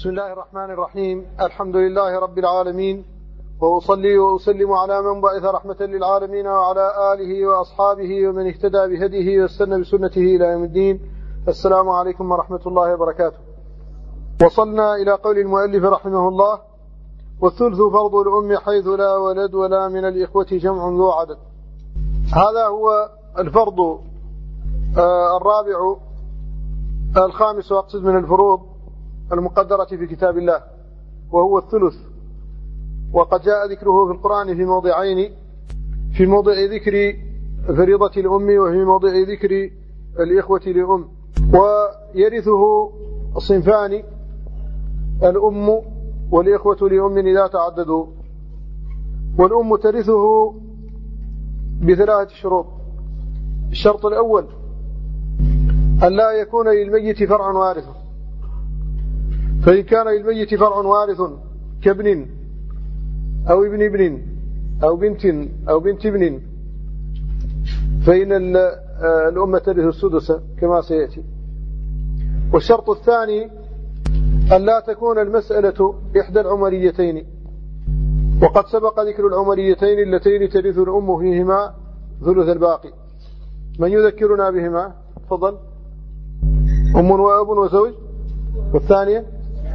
بسم الله الرحمن الرحيم. الحمد لله رب العالمين، وأصلي وأسلم على من بعث رحمة للعالمين وعلى آله وأصحابه ومن اهتدى بهديه واستنى بسنته إلى يوم الدين. السلام عليكم ورحمة الله وبركاته. وصلنا إلى قول المؤلف رحمه الله: والثلث فرض الأم حيث لا ولد ولا من الإخوة جمع ذو عدد. هذا هو الفرض الرابع الخامس وأقصد من الفروض المقدرة في كتاب الله، وهو الثلث. وقد جاء ذكره في القرآن في موضعين: في موضع ذكر فريضة الأم وفي موضع ذكر الإخوة لأم. ويرثه صنفان: الأم والإخوة لأم إذا تعددوا. والأم ترثه بثلاثة شروط. الشرط الأول: أن لا يكون للميت فرع وارث، فإن كان للميت فرع وارث كابن أو ابن ابن أو بنت أو بنت ابن فإن الأم ترث السدس كما سيأتي. والشرط الثاني: أن لا تكون المسألة إحدى العمريتين، وقد سبق ذكر العمريتين اللتين ترث الأم فيهما ثلث الباقي. من يذكرنا بهما؟ تفضل. أم وأب وزوج، والثانية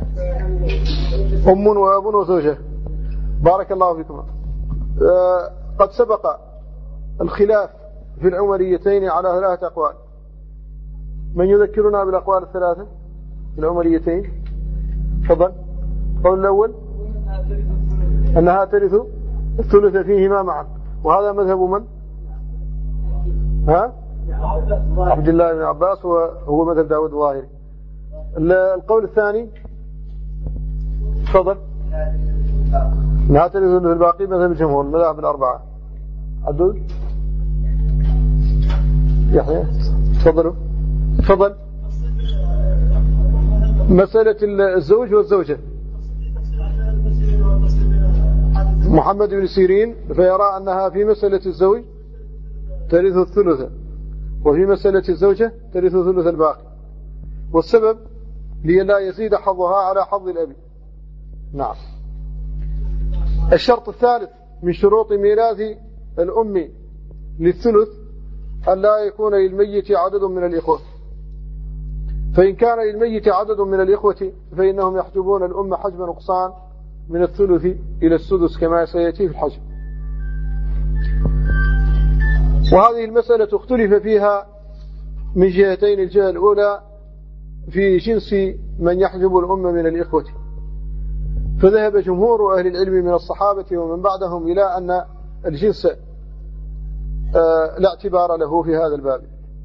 أم وأب وزوجة. بارك الله فيكم. قد سبق الخلاف في العمريتين على ثلاثة أقوال. من يذكرنا بالأقوال الثلاثة في العمريتين؟ تفضل. القول الأول: أنها ترث الثلث فيهما معا، وهذا مذهب من؟ عبد الله بن عباس، وهو مذهب داود الظاهري. القول الثاني: تفضل. أنها ترث الباقي مذهب الجمهور، مذهب الأربعة. عدود يحيى، تفضلوا. تفضل. مسألة الزوج والزوجة: محمد بن سيرين فيرى أنها في مسألة الزوج ترث الثلث، وفي مسألة الزوجة ترث ثلث الباقي، والسبب لئلا يزيد حظها على حظ الأب. نعم. الشرط الثالث من شروط ميراث الأم للثلث: أن لا يكون للميت عدد من الإخوة، فإن كان للميت عدد من الإخوة فإنهم يحجبون الأم حجب نقصان من الثلث إلى السدس كما سيأتي في الحجب. وهذه المسألة اختلف فيها من جهتين: الجهة الأولى في جنس من يحجب الأم من الإخوة، فذهب جمهور أهل العلم من الصحابة ومن بعدهم إلى أن الجنس لا اعتبار له في هذا الباب،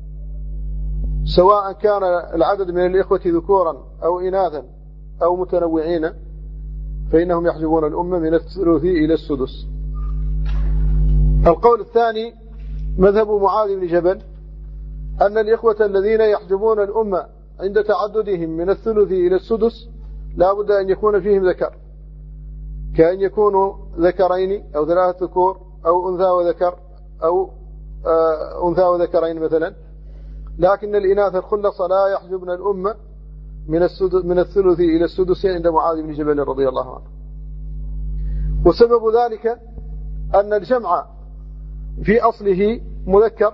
سواء كان العدد من الإخوة ذكورا أو إناثا أو متنوعين، فإنهم يحجبون الأم من الثلث إلى السدس. القول الثاني مذهب معاذ بن جبل: أن الإخوة الذين يحجبون الأم عند تعددهم من الثلث إلى السدس لا بد أن يكون فيهم ذكر، كأن يكونوا ذكرين أو ثلاثة ذكور أو أنثى وذكر أو أنثى وذكرين مثلا، لكن الإناث الخلص لا يحجبن الأم من الثلث إلى السدس عند معاذ بن جبل رضي الله عنه. وسبب ذلك أن الجمع في أصله مذكر،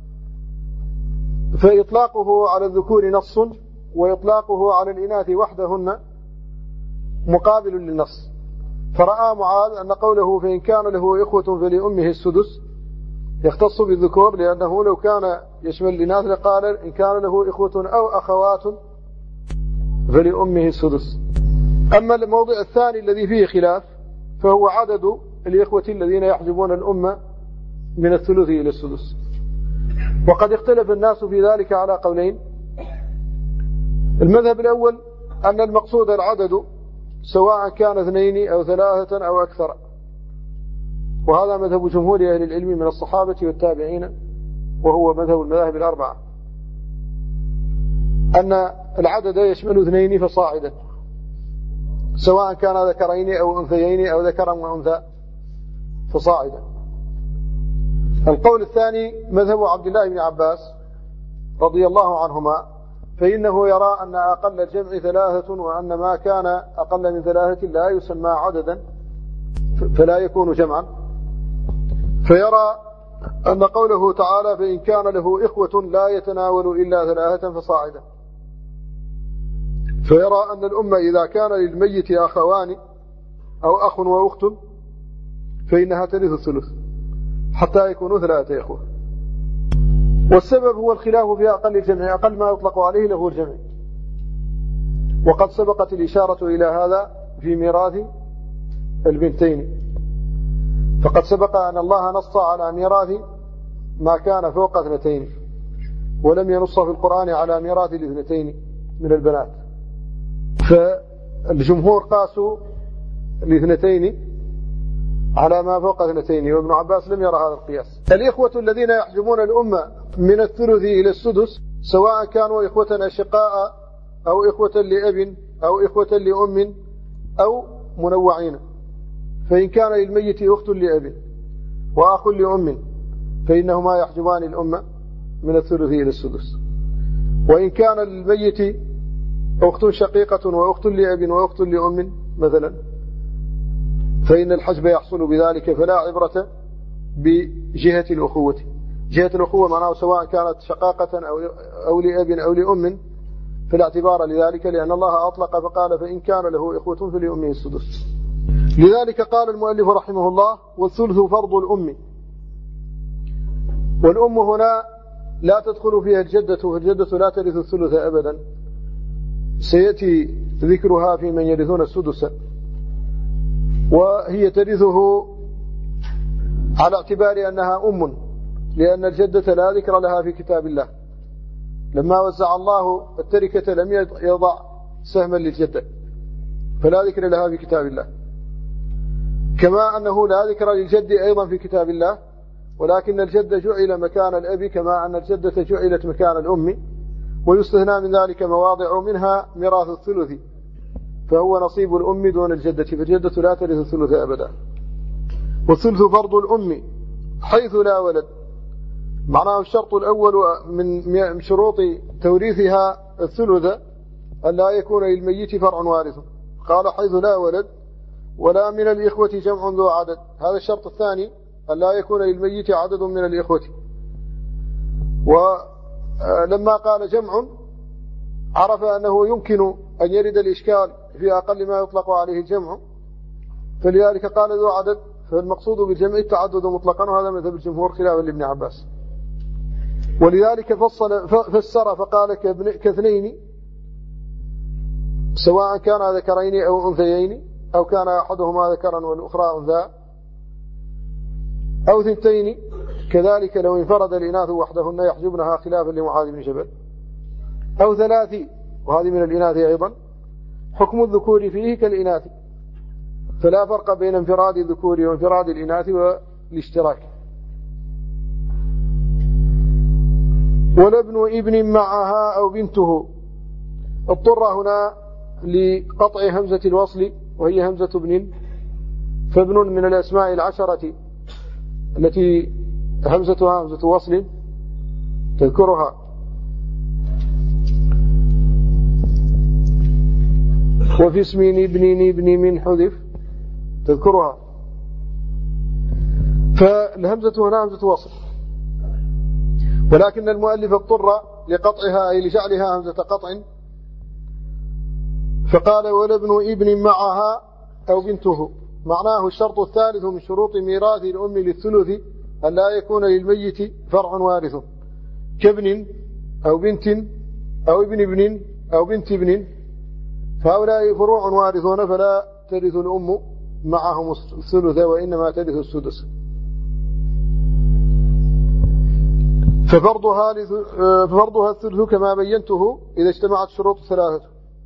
فإطلاقه على الذكور نص، وإطلاقه على الإناث وحدهن مقابل للنص. فرأى معاذ أن قوله فإن كان له إخوة فلأمه السدس يختص بالذكور، لأنه لو كان يشمل الإناث لقال إن كان له إخوة أو أخوات فلأمه السدس. أما الموضع الثاني الذي فيه خلاف فهو عدد الإخوة الذين يحجبون الأم من الثلث إلى السدس. وقد اختلف الناس في ذلك على قولين: المذهب الأول أن المقصود العدد، سواء كان 2 أو 3 أو أكثر، وهذا مذهب جمهور أهل العلم من الصحابة والتابعين، وهو مذهب المذاهب الأربعة، أن العدد يشمل 2 فصاعدا، سواء كان ذكرين أو أنثيين أو ذكرا وأنثى فصاعدا. القول الثاني مذهب عبد الله بن عباس رضي الله عنهما، فإنه يرى أن أقل الجمع 3 وأن ما كان أقل من 3 لا يسمى عددا فلا يكون جمعا. فيرى أن قوله تعالى فإن كان له إخوة لا يتناول إلا 3 فصاعدا، فيرى أن الأمة إذا كان للميت أخوان أو أخ وأخت فإنها ترث الثلث حتى يكونوا 3 إخوة. والسبب هو الخلاف في أقل الجمع، أقل ما يطلق عليه له الجمع، وقد سبقت الإشارة إلى هذا في ميراث البنتين، فقد سبق أن الله نص على ميراث ما كان فوق 2 ولم ينص في القرآن على ميراث 2 من البنات، فالجمهور قاسوا 2 على ما فوق 2 وابن عباس لم يرى هذا القياس. الإخوة الذين يحجبون الأمة من الثلث إلى السدس سواء كانوا إخوة أشقاء أو إخوة لأب أو إخوة لأم أو منوعين، فإن كان للميت أخت لأب وأخ لأم فإنهما يحجبان الأمة من الثلث إلى السدس. وإن كان للميت أخت شقيقة وأخت لأب وأخت لأم مثلا فإن الحجب يحصل بذلك، فلا عبرة بجهة الأخوة. جهة الأخوة معناه سواء كانت شقاقة أو لأب أو لأم فلا اعتبار لذلك، لأن الله أطلق فقال فإن كان له إخوة فلأمه السدس. لذلك قال المؤلف رحمه الله والثلث فرض الأم، والأم هنا لا تدخل فيها الجدة، فالجدة لا ترث الثلث أبدا، سيأتي ذكرها في من يرثون السدس، وهي ترثه على اعتبار أنها أم، لأن الجدة لا ذكر لها في كتاب الله. لما وزع الله التركة لم يضع سهما للجدة فلا ذكر لها في كتاب الله، كما أنه لا ذكر للجد أيضا في كتاب الله، ولكن الجد جعل مكان الأب كما أن الجدة جعلت مكان الأم، ويستثنى من ذلك مواضع منها ميراث الثلث فهو نصيب الأم دون الجدة، فالجدة لا ترث الثلث أبدا. والثلث فرض الأم حيث لا ولد، معناه الشرط الأول من شروط توريثها الثلث أن لا يكون للميت فرع وارث، قال حيث لا ولد ولا من الإخوة جمع ذو عدد. هذا الشرط الثاني أن لا يكون للميت عدد من الإخوة. ولما قال جمع عرف أنه يمكن أن يرد الإشكال في أقل ما يطلق عليه الجمع، فلذلك قال ذو عدد، فالمقصود بالجمع التعدد مطلقا، وهذا مذهب الجمهور خلافا لابن عباس. ولذلك فسر فقال كاثنين سواء كان ذكرين أو أنثيين أو كان أحدهما ذكرا والأخرى أنثى، أو 2 كذلك لو انفرد الإناث وحدهن يحجبنها خلافا لمعاذ بن جبل، أو 3 وهذه من الإناث أيضا، حكم الذكور فيه كالإناث، فلا فرق بين انفراد الذكور وانفراد الإناث والاشتراك. ولابن ابن معها أو بنته، اضطر هنا لقطع همزة الوصل وهي همزة ابن، فابن من الأسماء 10 التي همزتها همزة وصل تذكرها، وفي اسم ابن من حذف تذكرها، فالهمزة هنا همزة وصل، ولكن المؤلف اضطر لقطعها أي لجعلها همزة قطع، فقال ولابن ابن معها أو بنته، معناه الشرط الثالث من شروط ميراث الأم للثلث أن لا يكون للميت فرع وارث كابن أو بنت أو ابن أو بنت ابن، فهؤلاء فروع وارثون فلا ترث الأم معهم الثلث وإنما ترث السدس. ففرضها الثلث كما بينته إذا اجتمعت شروط 3.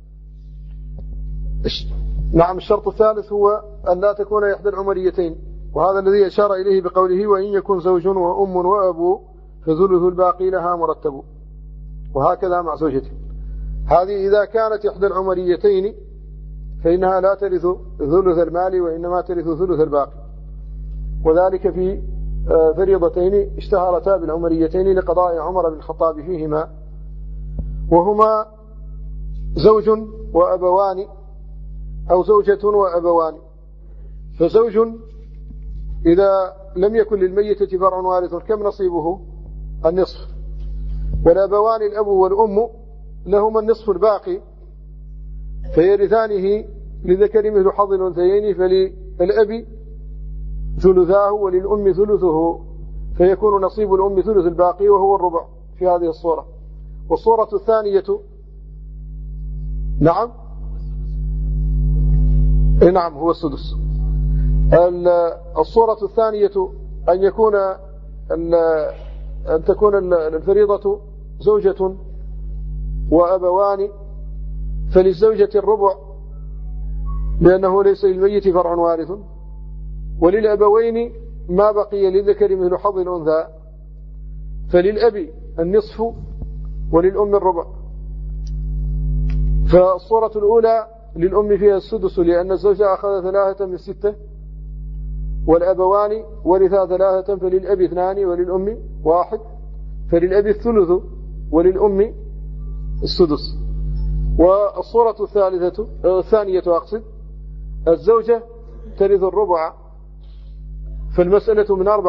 نعم، الشرط الثالث هو أن لا تكون إحدى العمريتين، وهذا الذي أشار إليه بقوله وإن يكن زوج وأم وأبو فثلث الباقي لها مرتب، وهكذا مع زوجته. هذه إذا كانت إحدى العمريتين فإنها لا ترث ثلث المال وإنما ترث ثلث الباقي، وذلك في فريضتين اشتهرتا بالعمريتين لقضاء عمر بن الخطاب فيهما، وهما زوج وأبوان أو زوجة وأبوان. فزوج إذا لم يكن للميتة فرع وارث كم نصيبه؟ النصف. والأبوان الأب والأم لهما النصف الباقي فيرثانه لذكر مثل حظ الأنثيين، فللأب ثلثاه وللأم ثلثه، فيكون نصيب الأم ثلث الباقي وهو الربع في هذه الصورة. والصورة الثانية نعم هو السدس. الصورة الثانية أن تكون الفريضة زوجة وأبوان، فللزوجة الربع لأنه ليس للميت فرع وارث، وللأبوين ما بقي للذكر مثل حظ الأنثى، فللأب النصف وللأم الربع. فالصورة الأولى للأم فيها السدس لأن الزوجة أخذ 3 من 6، والأبوان ورثا 3 فللأب 2 وللأم 1، فللأب الثلث وللأم السدس. والصورة الثانية الزوجة ترث الربع، فالمسألة من 4،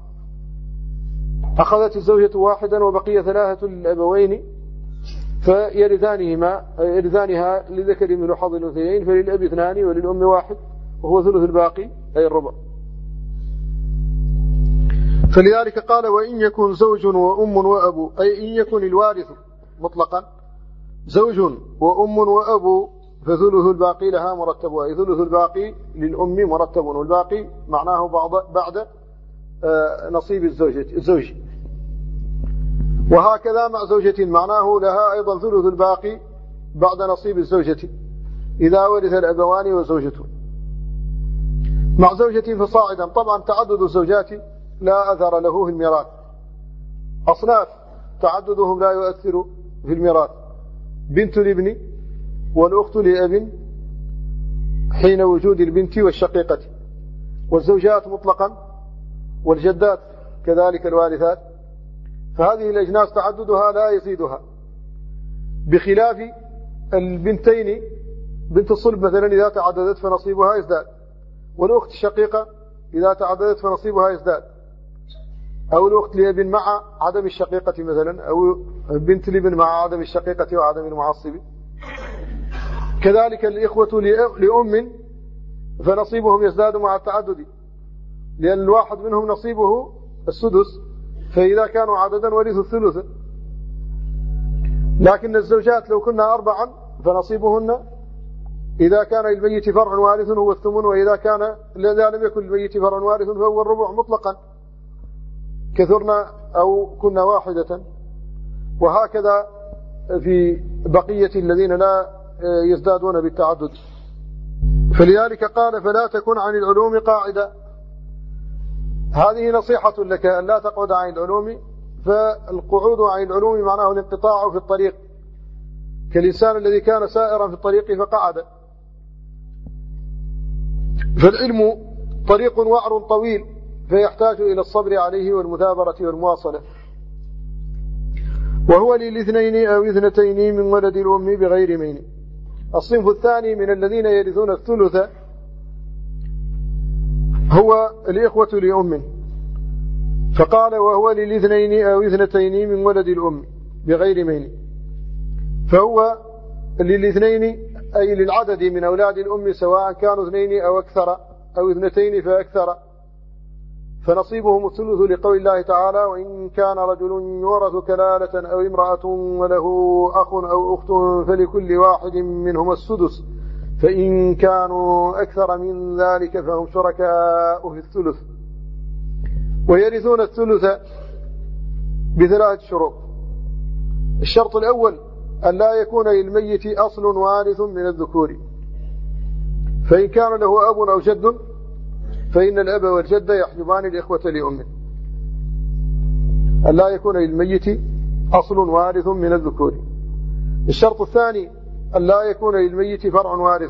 أخذت الزوجة 1 وبقي 3 للأبوين فيرثانها لذكر من حظ الأنثيين، فللأب 2 وللأم 1 وهو ثلث الباقي أي الربع. فلذلك قال وإن يكن زوج وأم وأب، أي إن يكن الوارث مطلقا زوج وأم وأب فثلث الباقي لها مرتب، أي ثلث الباقي للأم مرتب، والباقي معناه بعد نصيب الزوج. وهكذا مع زوجة معناه لها أيضا ثلث الباقي بعد نصيب الزوجة إذا ورث الأبوان وزوجته. مع زوجة فصاعدا، طبعا تعدد الزوجات لا أثر له في الميراث. أصناف تعددهم لا يؤثر في الميراث: بنت الابن والأخت لأب حين وجود البنت والشقيقة، والزوجات مطلقا، والجدات كذلك الوارثات. فهذه الأجناس تعددها لا يزيدها، بخلاف البنتين، بنت الصلب مثلا إذا تعددت فنصيبها يزداد، والأخت الشقيقة إذا تعددت فنصيبها يزداد، أو الأخت لأب مع عدم الشقيقة مثلا، أو بنت الابن مع عدم الشقيقة وعدم المعصب. كذلك الإخوة لأم فنصيبهم يزداد مع التعدد، لأن الواحد منهم نصيبه السدس، فإذا كانوا عددا ورثوا الثلث. لكن الزوجات لو كنا 4 فنصيبهن إذا كان للميت فرع وارث هو الثمن، وإذا لم يكن للميت فرع وارث فهو الربع مطلقا، كثرنا أو كنا 1. وهكذا في بقية الذين لا يزدادون بالتعدد. فلذلك قال فلا تكن عن العلوم قاعدة. هذه نصيحة لك أن لا تقعد عن العلوم، فالقعود عن العلوم معناه الانقطاع في الطريق، كالإنسان الذي كان سائرا في الطريق فقعد. فالعلم طريق وعر طويل فيحتاج إلى الصبر عليه والمثابرة والمواصلة. وهو للاثنين أو اثنتين من ولد الأم بغير مين. الصنف الثاني من الذين يرثون الثلث هو الإخوة لأم، فقال وهو للاثنين أو اثنتين من ولد الأم بغير مين. فهو للاثنين أي للعدد من أولاد الأم سواء كانوا 2 أو أكثر أو 2 فأكثر، فنصيبهم الثلث لقول الله تعالى وإن كان رجل يورث كلالة أو امرأة وله أخ أو أخت فلكل واحد منهما السدس فإن كانوا أكثر من ذلك فهم شركاء في الثلث. ويرثون الثلث ب3 شروط. الشرط الأول أن لا يكون للميت أصل وارث من الذكور، فإن كان له أب أو جد فإن الأب والجد يحجبان الإخوة لأمه. أن لا يكون للميت أصل وارث من الذكور. الشرط الثاني أن لا يكون للميت فرع وارث،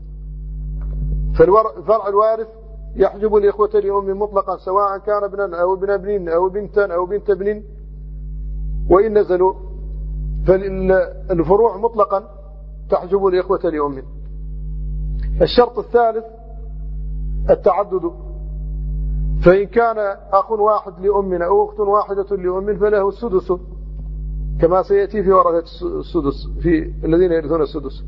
فالفرع الوارث يحجب الإخوة لأم مطلقا سواء كان ابنا أو ابن ابن أو بنتا أو بنت ابن، وإن نزلوا فالفروع مطلقا تحجب الإخوة لأم. الشرط الثالث التعدد، فإن كان أخ واحد لأم أو أخت واحدة لأم فله السدس، كما سيأتي في ورثة السدس في الذين يرثون السدس.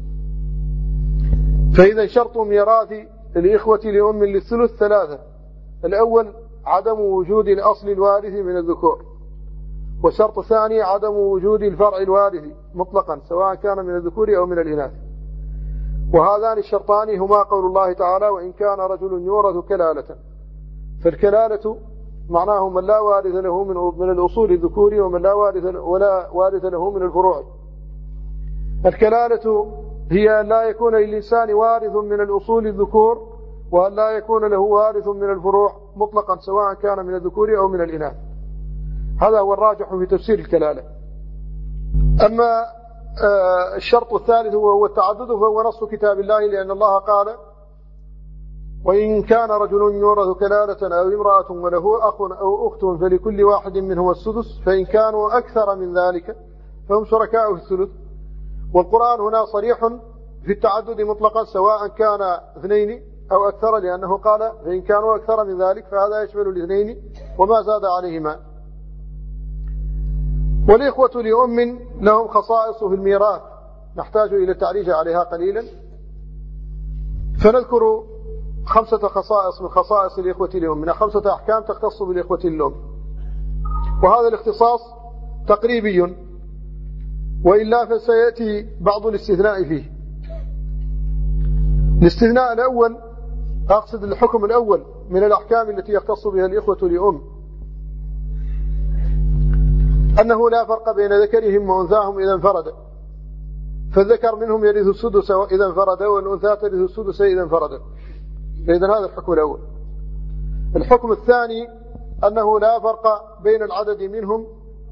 فإذا شرط ميراث الإخوة لأم للثلث ثلاثة: الأول عدم وجود الأصل الوارث من الذكور، والشرط الثاني عدم وجود الفرع الوارث مطلقا سواء كان من الذكور أو من الإناث. وهذان الشرطان هما قول الله تعالى: وإن كان رجل يورث كلالة. فالكلالة معناه من لا وارث له من الأصول الذكور ومن لا وارث له من الفروع. الكلالة هي أن لا يكون للإنسان وارث من الأصول الذكور، وأن لا يكون له وارث من الفروع مطلقا سواء كان من الذكور أو من الإناث. هذا هو الراجح في تفسير الكلالة. أما الشرط الثالث وهو التعدد فهو نص كتاب الله، لأن الله قال: وإن كان رجل يورث كلالة أو امرأة وله أخ أو أخت فلكل واحد منهم السدس، فإن كانوا أكثر من ذلك فهم شركاء في الثلث. والقرآن هنا صريح في التعدد مطلقا سواء كان اثنين أو أكثر، لأنه قال: فإن كانوا أكثر من ذلك، فهذا يشمل الاثنين وما زاد عليهما. والإخوة لأم لهم خصائص في الميراث نحتاج إلى التعريج عليها قليلا، فنذكر 5 خصائص من خصائص الإخوة لأم، من 5 أحكام تختص بالإخوة لأم. وهذا الاختصاص تقريبي، وإلا فسيأتي بعض الاستثناء فيه. الاستثناء الأول، أقصد الحكم الأول من الأحكام التي يختص بها الإخوة لأم، أنه لا فرق بين ذكرهم وأنثاهم إذا انفرد، فالذكر منهم يرث السدس إذا انفرد، والأنثى ترث السدس إذا انفرد. فإذا هذا الحكم الأول. الحكم الثاني أنه لا فرق بين العدد منهم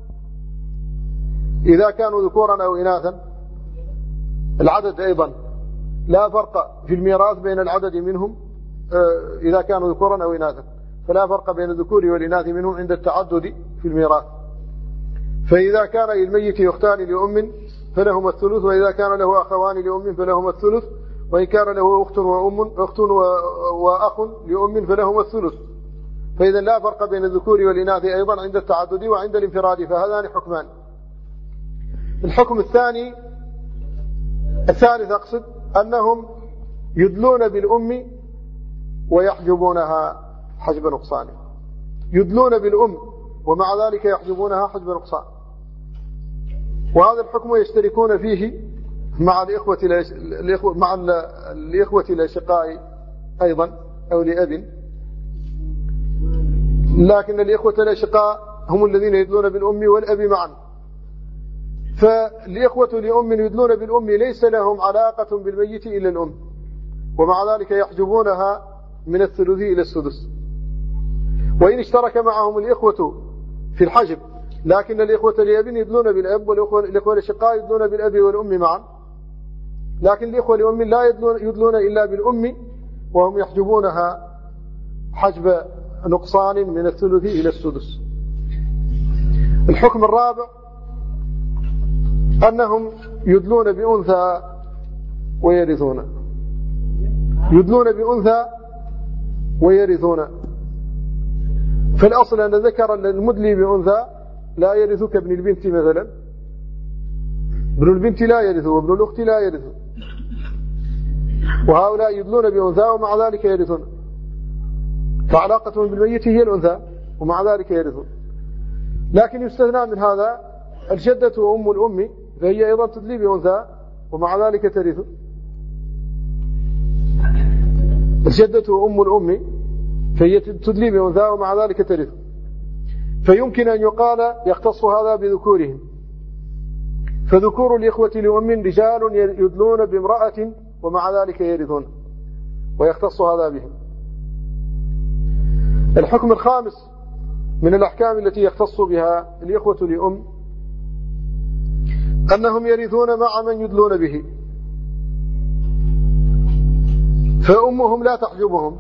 إذا كانوا ذكورا أو إناثا. العدد أيضا لا فرق في الميراث بين العدد منهم إذا كانوا ذكورا أو إناثا، فلا فرق بين الذكور والإناث منهم عند التعدد في الميراث. فإذا كان للميت أختان لأم فلهما الثلث، وإذا كان له أخوان لأم فلهما الثلث، وإن كان له أخت وأخ لأم فلهما الثلث. فإذا لا فرق بين الذكور والإناث أيضا عند التعدد وعند الانفراد، فهذان حكمان. الحكم الثالث أقصد أنهم يدلون بالأم ويحجبونها حجب نقصان. يدلون بالأم ومع ذلك يحجبونها حجب نقصان. وهذا الحكم يشتركون فيه مع الإخوة الأشقاء أيضا أو لأب، لكن الإخوة الأشقاء هم الذين يدلون بالأم والأب معا. فالإخوة لأم يدلون بالأم ليس لهم علاقة بالميت إلا الأم، ومع ذلك يحجبونها من الثلث إلى السدس. وإن اشترك معهم الإخوة في الحجب، لكن الإخوة لأب يدلون بالأب، والإخوة الأشقاء يدلون بالأب والأم معا، لكن الإخوة لأم لا يدلون إلا بالأم، وهم يحجبونها حجب نقصان من الثلث إلى السدس. الحكم الرابع أنهم يدلون بأنثى ويرثون. يدلون بأنثى ويرثون. فالأصل أن ذكر المدلي بأنثى لا يرث كابن البنت مثلا. ابن البنت لا يرث، وابن الأخت لا يرث، وهؤلاء يدلون بأنثى ومع ذلك يرثون، فعلاقتهم بالميت هي الأنثى ومع ذلك يرثون. لكن يستثنى من هذا الجدة وأم الأم، فهي أيضا تدلي بأنثى ومع ذلك ترث. الجدة وأم الأم فهي تدلي بأنثى ومع ذلك ترث. فيمكن أن يقال يختص هذا بذكورهم، فذكور الإخوة لأم رجال يدلون بامرأة ومع ذلك يرثون، ويختص هذا بهم. الحكم الخامس من الأحكام التي يختص بها الإخوة لأم أنهم يرثون مع من يدلون به، فأمهم لا تحجبهم،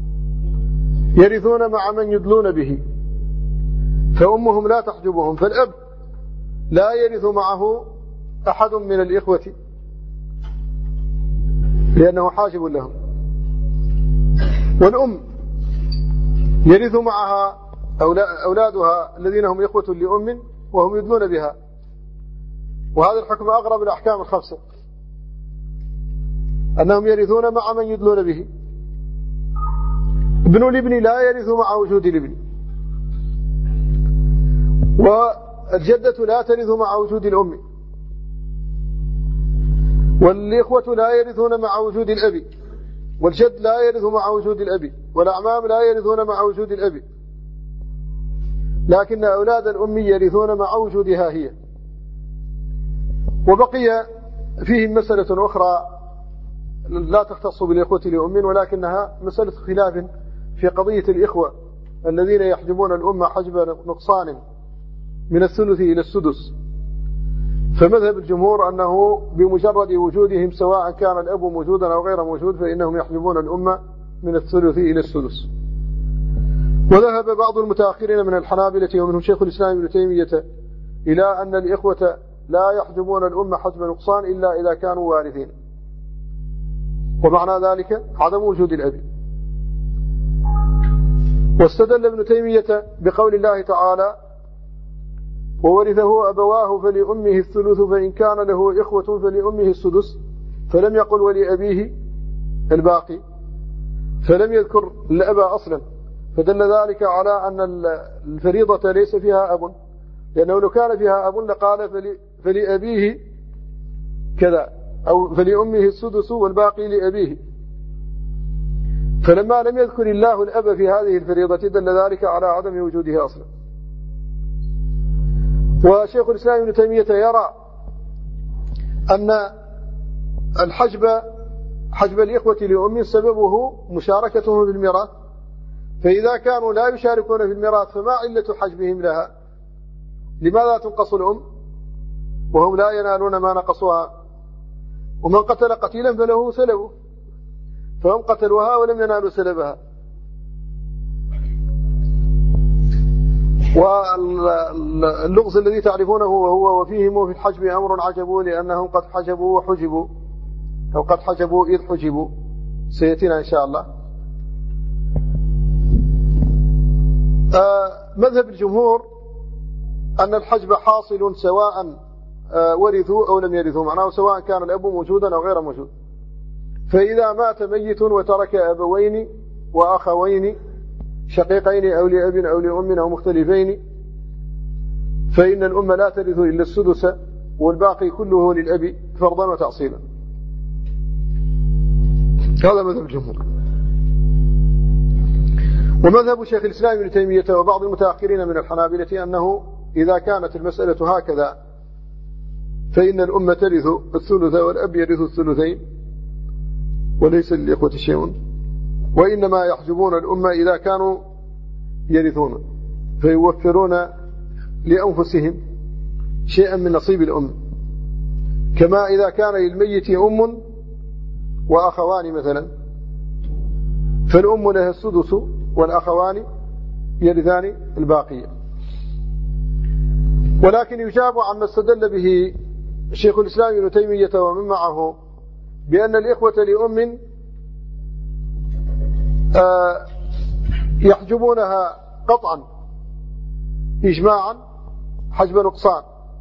يرثون مع من يدلون به، فأمهم لا تحجبهم. فالأب لا يرث معه أحد من الإخوة لأنه حاجب لهم، والأم يرث معها أولادها الذين هم إخوة لأم وهم يدلون بها، وهذا الحكم أغرب الأحكام الخمسة، أنهم يرثون مع من يدلون به. ابن الابن لا يرث مع وجود الابن، والجدة لا ترث مع وجود الأم، والإخوة لا يرثون مع وجود الأب، والجد لا يرث مع وجود الأب، والأعمام لا يرثون مع وجود الأب، لكن أولاد الأم يرثون مع وجودها هي. وبقي فيهم مسألة أخرى لا تختص بالإخوة لأم، ولكنها مسألة خلاف في قضية الإخوة الذين يحجبون الأمة حجب نقصان من الثلث إلى السدس. فمذهب الجمهور أنه بمجرد وجودهم سواء كان الأب موجودا أو غير موجود فإنهم يحجبون الأمة من الثلث إلى السدس. وذهب بعض المتأخرين من الحنابلة ومنهم شيخ الإسلام ابن تيمية إلى أن الإخوة لا يحجبون الأمة حجب نقصان إلا إذا كانوا وارثين، ومعنى ذلك عدم وجود الأب. واستدل ابن تيمية بقول الله تعالى: وورثه أبواه فلأمه الثلث فإن كان له إخوة فلأمه السدس، فلم يقل ولأبيه الباقي، فلم يذكر الأب أصلا، فدل ذلك على أن الفريضة ليس فيها أب، لأنه لو كان فيها أب لقال فلأبيه كذا، أو فلأمه السدس والباقي لأبيه. فلما لم يذكر الله الأب في هذه الفريضة دل ذلك على عدم وجودها أصلا. وشيخ الإسلام ابن تيمية يرى أن حجب الإخوة لأم سببه مشاركتهم في الميراث، فإذا كانوا لا يشاركون في الميراث فما علة حجبهم لها؟ لماذا تنقص الأم وهم لا ينالون ما نقصوها؟ ومن قتل قتيلا فله سلبه، فهم قتلوها ولم ينالوا سلبها. واللغز الذي تعرفونه وهو وفيهم في الحجب أمر عجبوا لأنهم قد حجبوا وحجبوا، أو قد حجبوا إذ حجبوا، سيأتينا إن شاء الله. مذهب الجمهور أن الحجب حاصل سواء ورثوا أو لم يرثوا، معناه سواء كان الأب موجودا أو غير موجود. فإذا مات ميت وترك أبوين وأخوين شقيقين أو لأب أو لأم أو مختلفين فإن الأم لا ترث إلا السدس، والباقي كله للأب فرضا وتعصيلا. هذا مذهب الجمهور. ومذهب شيخ الإسلام ابن تيمية وبعض المتأخرين من الحنابلة أنه إذا كانت المسألة هكذا فإن الأم ترث الثلث والأب يرث الثلثين وليس للإخوة شيء، وإنما يحجبون الأمة إذا كانوا يرثون فيوفرون لأنفسهم شيئا من نصيب الأم، كما إذا كان للميت أم وأخوان مثلا فالأم لها السدس والأخوان يرثان الباقية. ولكن يجاب عما استدل به شيخ الإسلام ابن تيمية ومن معه بأن الإخوة لأم يحجبونها قطعا إجماعا حجب نقصان،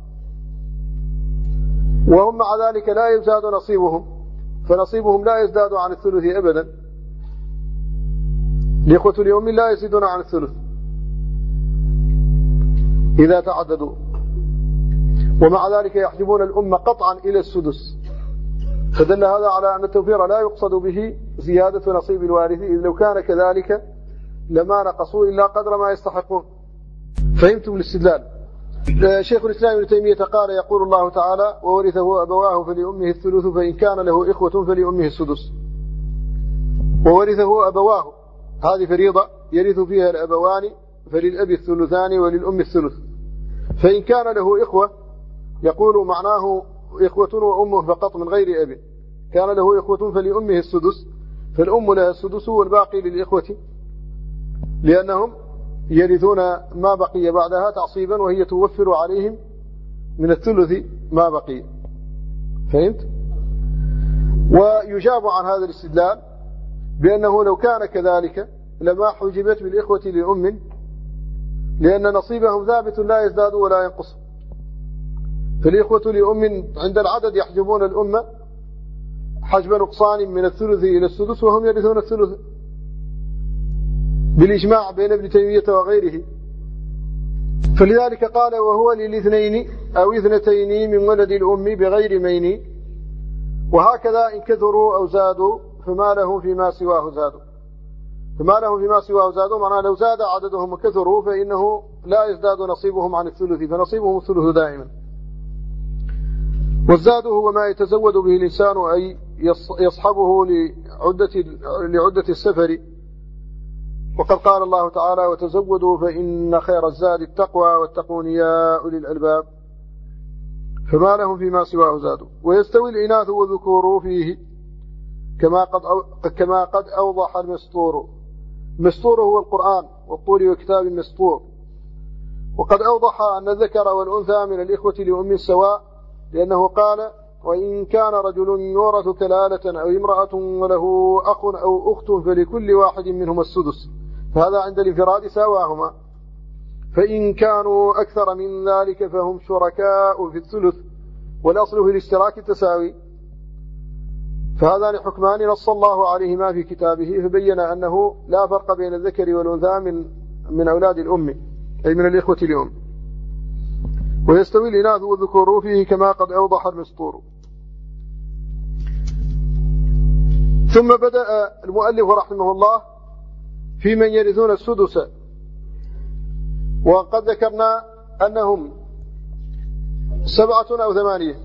وهم مع ذلك لا يزداد نصيبهم، فنصيبهم لا يزداد عن الثلث أبدا. الإخوة لأم لا يزيدون عن الثلث إذا تعددوا، ومع ذلك يحجبون الأمة قطعا إلى السدس، فدل هذا على أن التوفير لا يقصد به زيادة نصيب الوارث، إذ لو كان كذلك لما نقصوا إلا قدر ما يستحقون. فهمتم الاستدلال؟ شيخ الإسلام ابن تيمية قال: يقول الله تعالى: وورثه أبواه فلأمه الثلث فإن كان له إخوة فلأمه السدس. وورثه أبواه هذه فريضة يرث فيها الأبوان، فللأب الثلثان وللأم الثلث. فإن كان له إخوة يقول معناه إخوة وأمه فقط من غير أب، كان له إخوة فلأمه السدس، فالأم لها السدس والباقي للإخوة، لأنهم يرثون ما بقي بعدها تعصيبا وهي توفر عليهم من الثلث ما بقي. فهمت؟ ويجاب عن هذا الاستدلال بأنه لو كان كذلك لما حجبت بالإخوة لأم، لأن نصيبهم ثابت لا يزداد ولا ينقص. فالإخوة لأم عند العدد يحجبون الأمة حجب نقصان من الثلث إلى السدس، وهم يرثون الثلث بالإجماع بين ابن تيمية وغيره. فلذلك قال وهو للاثنين أو اثنتين من ولد الأم بغير مين، وهكذا إن كثروا أو زادوا فما له فيما سواه زادوا. فما له فيما سواه زادوا معناه لو زاد عددهم وكثروا فإنه لا يزداد نصيبهم عن الثلث، فنصيبهم الثلث دائما. والزاد هو ما يتزود به الإنسان أي يصحبه لعدة السفر. وقد قال الله تعالى وتزودوا فإن خير الزاد التقوى واتقون يا أولي الألباب. فما لهم فيما سواه زادوا. ويستوي الإناث والذكور فيه كما قد أوضح المسطور. المسطور هو القرآن والطور وكتاب مسطور. وقد أوضح أن الذكر والأنثى من الإخوة لأم سواء، لأنه قال وإن كان رجل يورث كلالة أو امرأة وله أخ أو أخت فلكل واحد منهما السدس، فهذا عند الانفراد ساواهما. فإن كانوا أكثر من ذلك فهم شركاء في الثلث، والأصل في الاشتراك التساوي. فهذان حكمان نص الله عليهما في كتابه، فبين أنه لا فرق بين الذكر والأنثى من أولاد الأم أي من الإخوة الأم. ويستوي الإناث والذكور فيه كما قد أوضح المسطور. ثم بدأ المؤلف رحمه الله في من يرثون السدس، وقد ذكرنا أنهم 7 أو 8.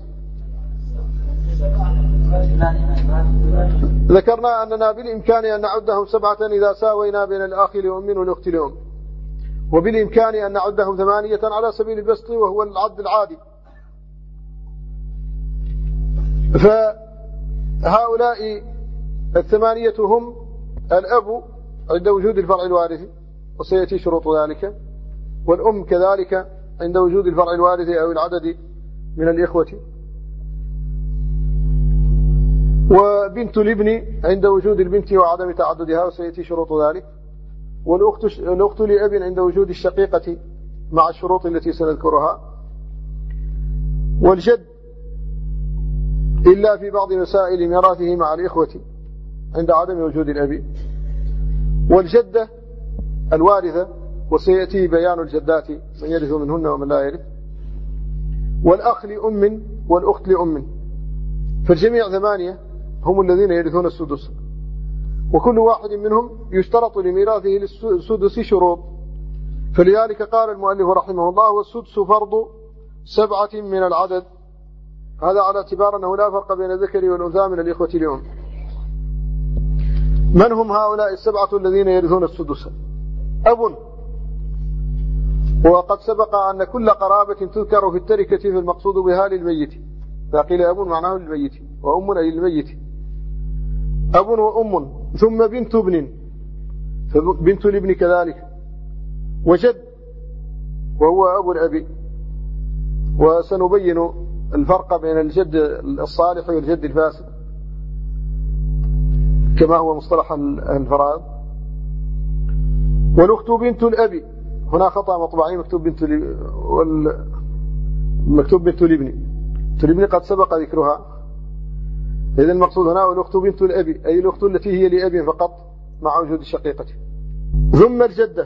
ذكرنا أننا بالإمكان أن نعدهم 7 إذا ساوينا بين الأخ لأم والأخت لأم، وبالإمكان أن نعدهم 8 على سبيل البسط وهو العد العادي. فهؤلاء 8 هم الأب عند وجود الفرع الوارث وسيأتي شروط ذلك، والأم كذلك عند وجود الفرع الوارث أو العدد من الإخوة، وبنت الابن عند وجود البنت وعدم تعددها وسيأتي شروط ذلك، والأخت لأب عند وجود الشقيقة مع الشروط التي سنذكرها، والجد إلا في بعض مسائل ميراثه مع الإخوة عند عدم وجود الأب، والجدة الوارثة وسيأتي بيان الجدات من يرث منهن ومن لا يرث، والأخ لأم والأخت لأم. فالجميع 8 هم الذين يرثون السدس، وكل واحد منهم يشترط لميراثه للسدس شروط. فلذلك قال المؤلف رحمه الله والسدس فرض 7 من العدد، هذا على اعتبار أنه لا فرق بين الذكر والأنثى من الإخوة لأم. من هم هؤلاء 7 الذين يرثون السدس؟ أب، وقد سبق أن كل قرابة تذكر في التركة في المقصود بها للميت، فقيل أب معناه للميت وأم أي للميت، أب وأم، ثم بنت ابن، بنت الابن كذلك، وجد وهو أبو الأب. وسنبين الفرق بين الجد الصالح والجد الفاسد كما هو مصطلح الفرائض. والأخت بنت الأب، هنا خطأ مطبعي مكتوب بنت مكتوب بنت الابن، بنت الابن قد سبق ذكرها. إذن المقصود هنا والأخت بنت الأب أي الأخت التي هي لأب فقط مع وجود الشقيقة. ثم الجدة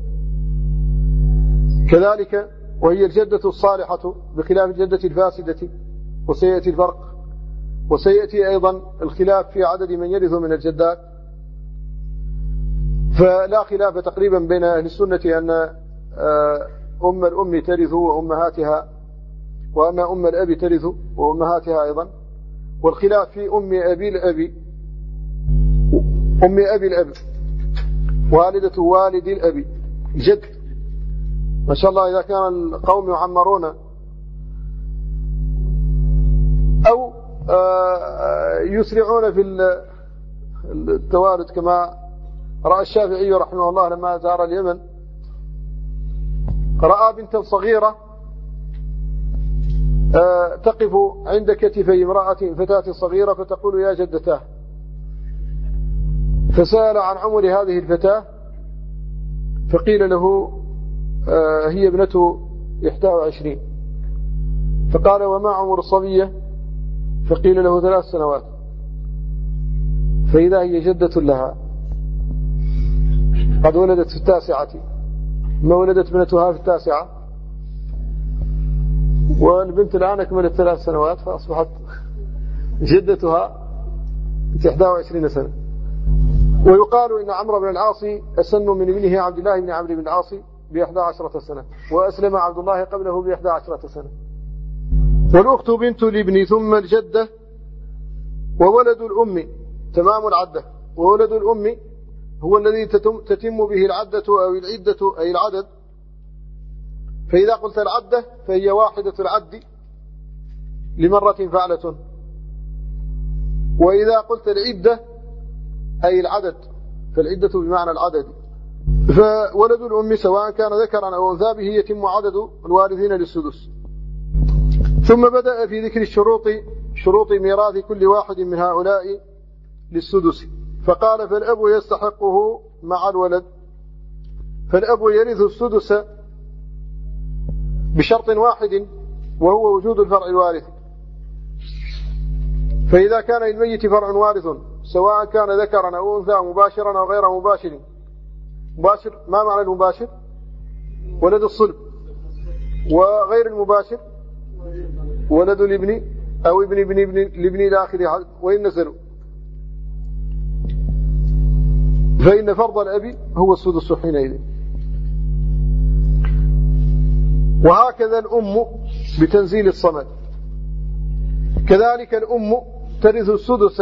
كذلك، وهي الجدة الصالحة بخلاف الجدة الفاسدة، وسيأتي الفرق، وسيأتي أيضا الخلاف في عدد من يرث من الجدات. فلا خلاف تقريبا بين أهل السنة أن أم الأم ترث وأمهاتها، وأن أم الأب ترث وأمهاتها أيضا. والخلاف في أم أبي الأب، أم أبي الأب والدة والد الأب الجد. ما شاء الله إذا كان القوم يعمرون أو يسرعون في التوارد، كما رأى الشافعي رحمه الله لما زار اليمن، رأى بنتا صغيرة تقف عند كتفي امرأة فتاة صغيرة فتقول يا جدتاه، فسأل عن عمر هذه الفتاة فقيل له هي ابنته 21، فقال وما عمر الصبية؟ فقيل له 3 سنوات، فإذا هي جدة لها قد ولدت في 9، ما ولدت ابنتها في 9، والبنت الآن أكملت 3 سنوات فأصبحت جدتها 21 سنة. ويقال إن عمرو بن العاص أسن من ابنه عبد الله بن عمرو بن العاص ب11 سنة، وأسلم عبد الله قبله ب11 سنة. والأخت بنت الابن ثم الجدة وولد الأم تمام العدة. وولد الأم هو الذي تتم به العدة أو العدة أي العدد. فإذا قلت العدة فهي واحدة العد لمرة فعلة، وإذا قلت العدة أي العدد فالعدة بمعنى العدد. فولد الأم سواء كان ذكرا أو أنثى به يتم عدد الوارثين للسدس. ثم بدأ في ذكر شروط ميراث كل واحد من هؤلاء للسدس، فقال فالأب يستحقه مع الولد، فالأب يرث السدس بشرط واحد وهو وجود الفرع الوارث. فإذا كان للميت فرع وارث سواء كان ذكرا أو أنثى مباشرا أو غير مباشر. مباشر ما معنى المباشر؟ ولد الصلب. وغير المباشر ولد الابن أو ابن ابن ابن الابن إلى آخره وإن نزلوا، فإن فرض الأب هو السدس حينئذ. وهكذا الأم بتنزيل الصمد، كذلك الأم ترث السدس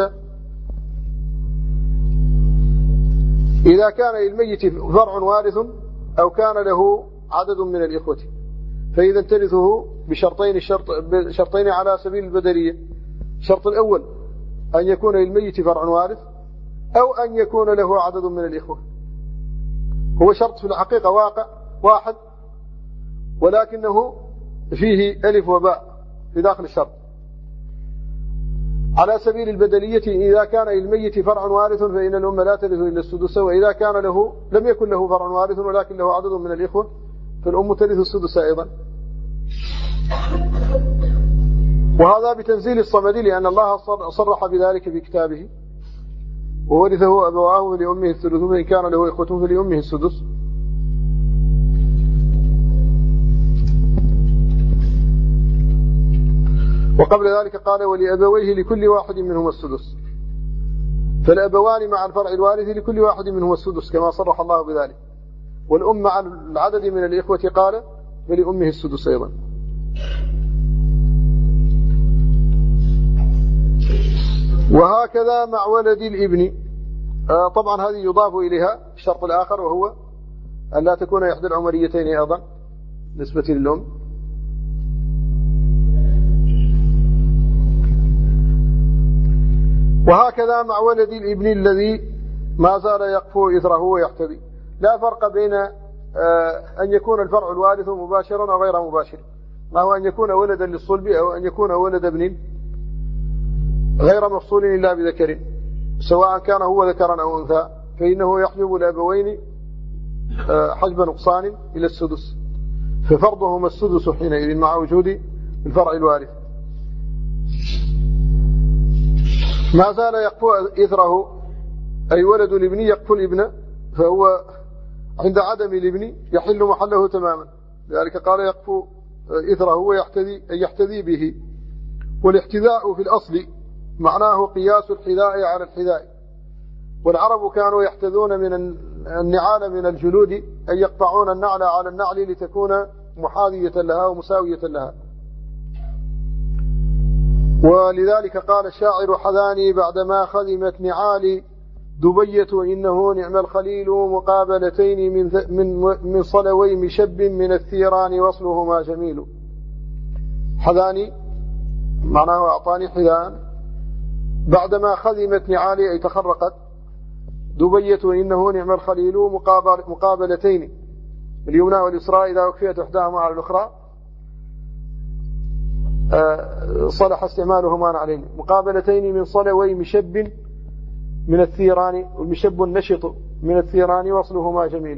إذا كان للميت فرع وارث أو كان له عدد من الإخوة، فإذا ترثه بشرطين على سبيل البدلية. الشرط الأول أن يكون للميت فرع وارث أو أن يكون له عدد من الإخوة. هو شرط في الحقيقة واحد، ولكنه فيه ألف وباء في داخل الشرط. على سبيل البدلية إذا كان للميت فرع وارث فإن الأم لا ترث إلا السدس، وإذا كان لم يكن له فرع وارث ولكن له عدد من الإخوة فالأم ترث السدس أيضا. وهذا بتنزيل الصمد، لأن الله صرح بذلك في كتابه وورثه أبواه فلأمه الثلث فإن كان له إخوة فلأمه السدس. وقبل ذلك قال ولأبويه لكل واحد منهما السدس، فالأبوان مع الفرع الوارث لكل واحد منهما السدس كما صرح الله بذلك. والأم مع العدد من الإخوة قال فلأمه السدس أيضا. وهكذا مع ولد الابن. طبعا هذه يضاف إليها الشرط الآخر وهو أن لا تكون إحدى العمريتين أيضا نسبة للأم. وهكذا مع ولد الابن الذي ما زال يقفو إثره ويحتذي. لا فرق بين أن يكون الفرع الوارث مباشرا أو غير مباشر، ما هو أن يكون ولدا للصلب أو أن يكون ولد ابن غير مفصول إلا بذكر، سواء كان هو ذكرا أو أنثى، فإنه يحجب الأبوين حجب نقصان إلى السدس، ففرضهما السدس حينئذ مع وجود الفرع الوارث. ما زال يقفو إثره أي ولد الابن يقفو الابن، فهو عند عدم الابن يحل محله تماما، لذلك قال يقفو إثره ويحتذي به. والاحتذاء في الأصل معناه قياس الحذاء على الحذاء، والعرب كانوا يحتذون من النعال من الجلود أن يقطعون النعل على النعل لتكون محاذية لها ومساوية لها. ولذلك قال الشاعر حذاني بعدما خذمت نعالي دبية إنه نعم الخليل مقابلتين من صلوي مشب من الثيران وصلهما جميل. حذاني معناه أعطاني حذان بعدما خذمت نعالي أي تخرقت. دبية إنه نعم الخليل مقابلتين اليمنى واليسرى إذا وكفيت إحداهما على الأخرى. صلح استعمالهما عليه. مقابلتين من صلوي مشب من الثيران، والمشب النشط من الثيران وصلهما جميل.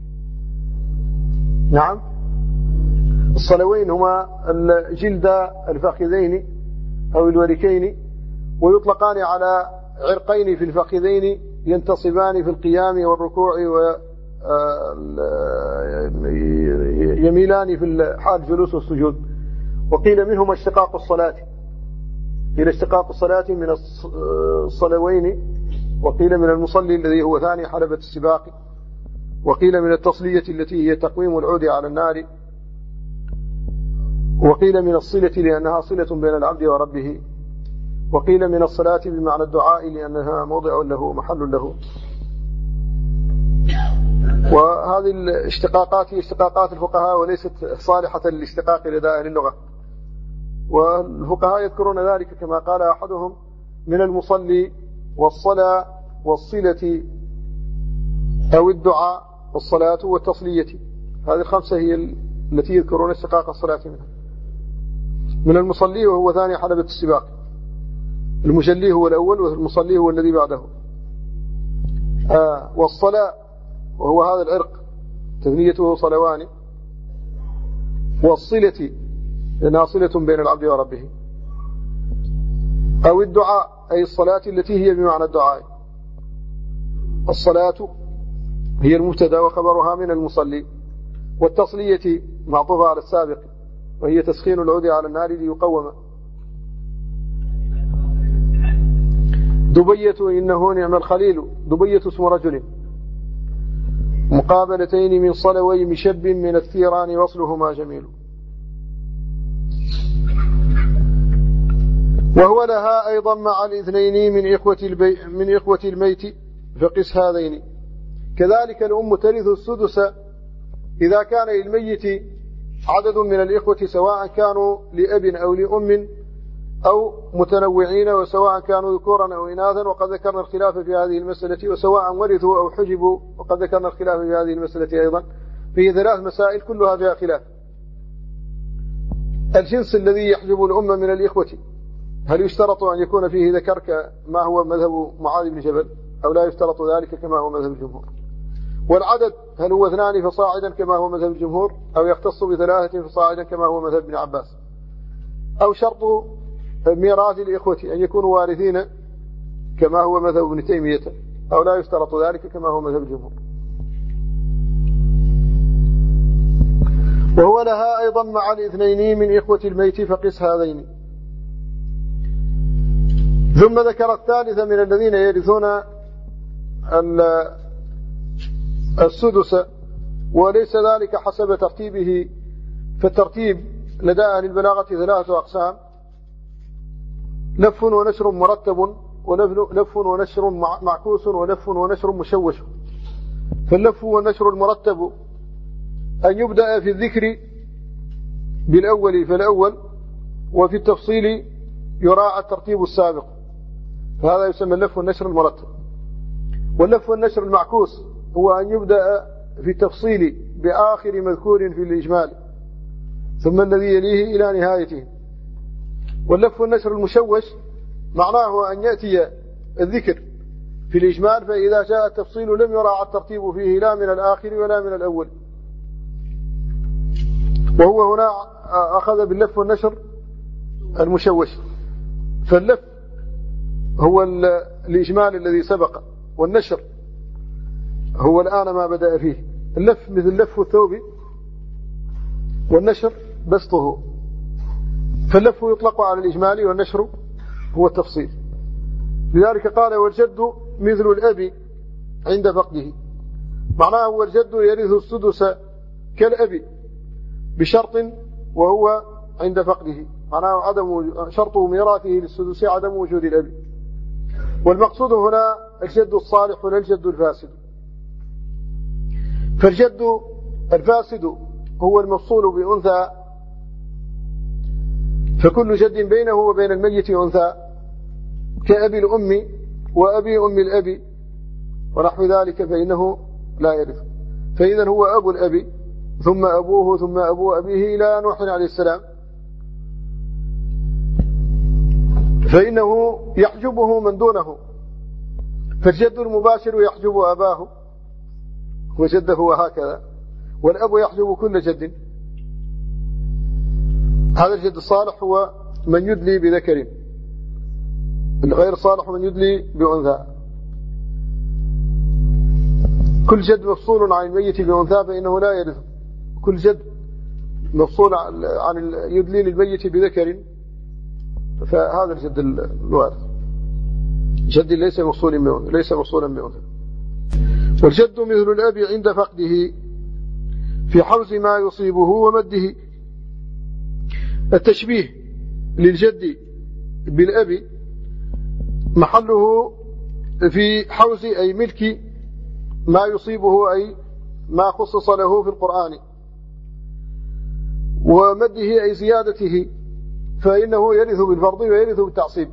نعم، الصلوين هما الجلد الفخذين أو الوركين، ويطلقان على عرقين في الفخذين ينتصبان في القيام والركوع ويميلان في حال الجلوس والسجود. وقيل منهما اشتقاق الصلاة، إلى اشتقاق الصلاة من الصلوين، وقيل من المصلي الذي هو ثاني حلبة السباق، وقيل من التصلية التي هي تقويم العود على النار، وقيل من الصلة لأنها صلة بين العبد وربه، وقيل من الصلاة بمعنى الدعاء لأنها موضع له محل له. وهذه الاشتقاقات هي اشتقاقات الفقهاء وليست صالحة للاشتقاق لدى أهل اللغة، والفقهاء يذكرون ذلك كما قال أحدهم: من المصلي والصلاة والصلة أو الدعاء والصلاة والتصلية. هذه الخمسة هي التي يذكرون اشتقاق الصلاة منها. من المصلي وهو ثاني حلبة السباق، المجلي هو الأول والمصلي هو الذي بعده. والصلاة وهو هذا العرق تثنيته صلوان، والصلة لأنها صلة بين العبد وربه، أو الدعاء أي الصلاة التي هي بمعنى الدعاء. الصلاة هي المبتدا وخبرها من المصلي، والتصلية معطوفة على السابق وهي تسخين العود على النار ليقوم. دبية إنه نعم الخليل، دبية اسم رجل. مقابلتين من صلوي مشب من الثيران وصلهما جميل. وهو لها أيضا مع الاثنين من إخوة الميت فقس هذين. كذلك الأم ترث السدس إذا كان للميت عدد من الإخوة سواء كانوا لأب أو لأم أو متنوعين، وسواء كانوا ذكورا أو إناثا، وقد ذكرنا الخلاف في هذه المسألة، وسواء ورثوا أو حجبوا، وقد ذكرنا الخلاف في هذه المسألة أيضا. فهي 3 مسائل كلها فيها خلاف. الجنس الذي يحجب الأم من الإخوة هل يشترط أن يكون فيه ذكر كما هو مذهب معاذ بن جبل، أو لا يشترط ذلك كما هو مذهب الجمهور؟ والعدد هل هو 2 فصاعدا كما هو مذهب الجمهور، أو يختص ب3 فصاعدا كما هو مذهب ابن عباس؟ أو شرط ميراث الإخوة أن يكونوا وارثين كما هو مذهب ابن تيمية، أو لا يشترط ذلك كما هو مذهب الجمهور؟ وهو لها أيضا مع الاثنين من إخوة الميت فقس هذين. ثم ذكر الثالث من الذين يرثون السدس، وليس ذلك حسب ترتيبه، فالترتيب لدى أهل البلاغة 3 أقسام: لف ونشر مرتب، ولف ونشر معكوس، ولف ونشر مشوش. فاللف والنشر المرتب أن يبدأ في الذكر بالأول فالأول، وفي التفصيل يراعى الترتيب السابق، فهذا يسمى اللف والنشر المرتب. واللف والنشر المعكوس هو أن يبدأ في التفصيل بآخر مذكور في الإجمال ثم الذي يليه إلى نهايته. واللف والنشر المشوش معناه أن يأتي الذكر في الإجمال، فإذا جاء التفصيل لم يراعى الترتيب فيه لا من الآخر ولا من الأول. وهو هنا أخذ باللف والنشر المشوش. فاللف هو الإجمال الذي سبق، والنشر هو الآن ما بدأ فيه. اللف مثل لف الثوب، والنشر بسطه. فاللف يطلق على الإجمال، والنشر هو التفصيل. لذلك قال: والجد مثل الأب عند فقده. معناه هو الجد يرث السدس كالأب بشرط وهو عند فقده، معناه عدم شرط ميراثه للسدس عدم وجود الأب. والمقصود هنا الجد الصالح ولا الجد الفاسد. فالجد الفاسد هو المفصول بأنثى، فكل جد بينه وبين الميت أنثى كأبي الأم وأبي أم الأب ونحو ذلك، فإنه لا يرث. فإذا هو أبو الأب ثم أبوه ثم أبو أبيه إلى نوح عليه السلام. فإنه يحجبه من دونه، فالجد المباشر يحجب أباه وجده وهكذا، والأب يحجب كل جد. هذا الجد الصالح هو من يدلي بذكر، الغير صالح من يدلي بأنثى. كل جد مفصول عن الميت بأنثى فإنه لا يرث. كل جد مفصول عن يدلي للميت بذكر، فهذا الجد الوارث. جد ليس مفصولا بأنثى. والجد مثل الأب عند فقده في حوز ما يصيبه ومده. التشبيه للجد بالأب محله في حوز أي ملك ما يصيبه أي ما خصص له في القرآن، ومده أي زيادته، فإنه يرث بالفرض ويرث بالتعصيب.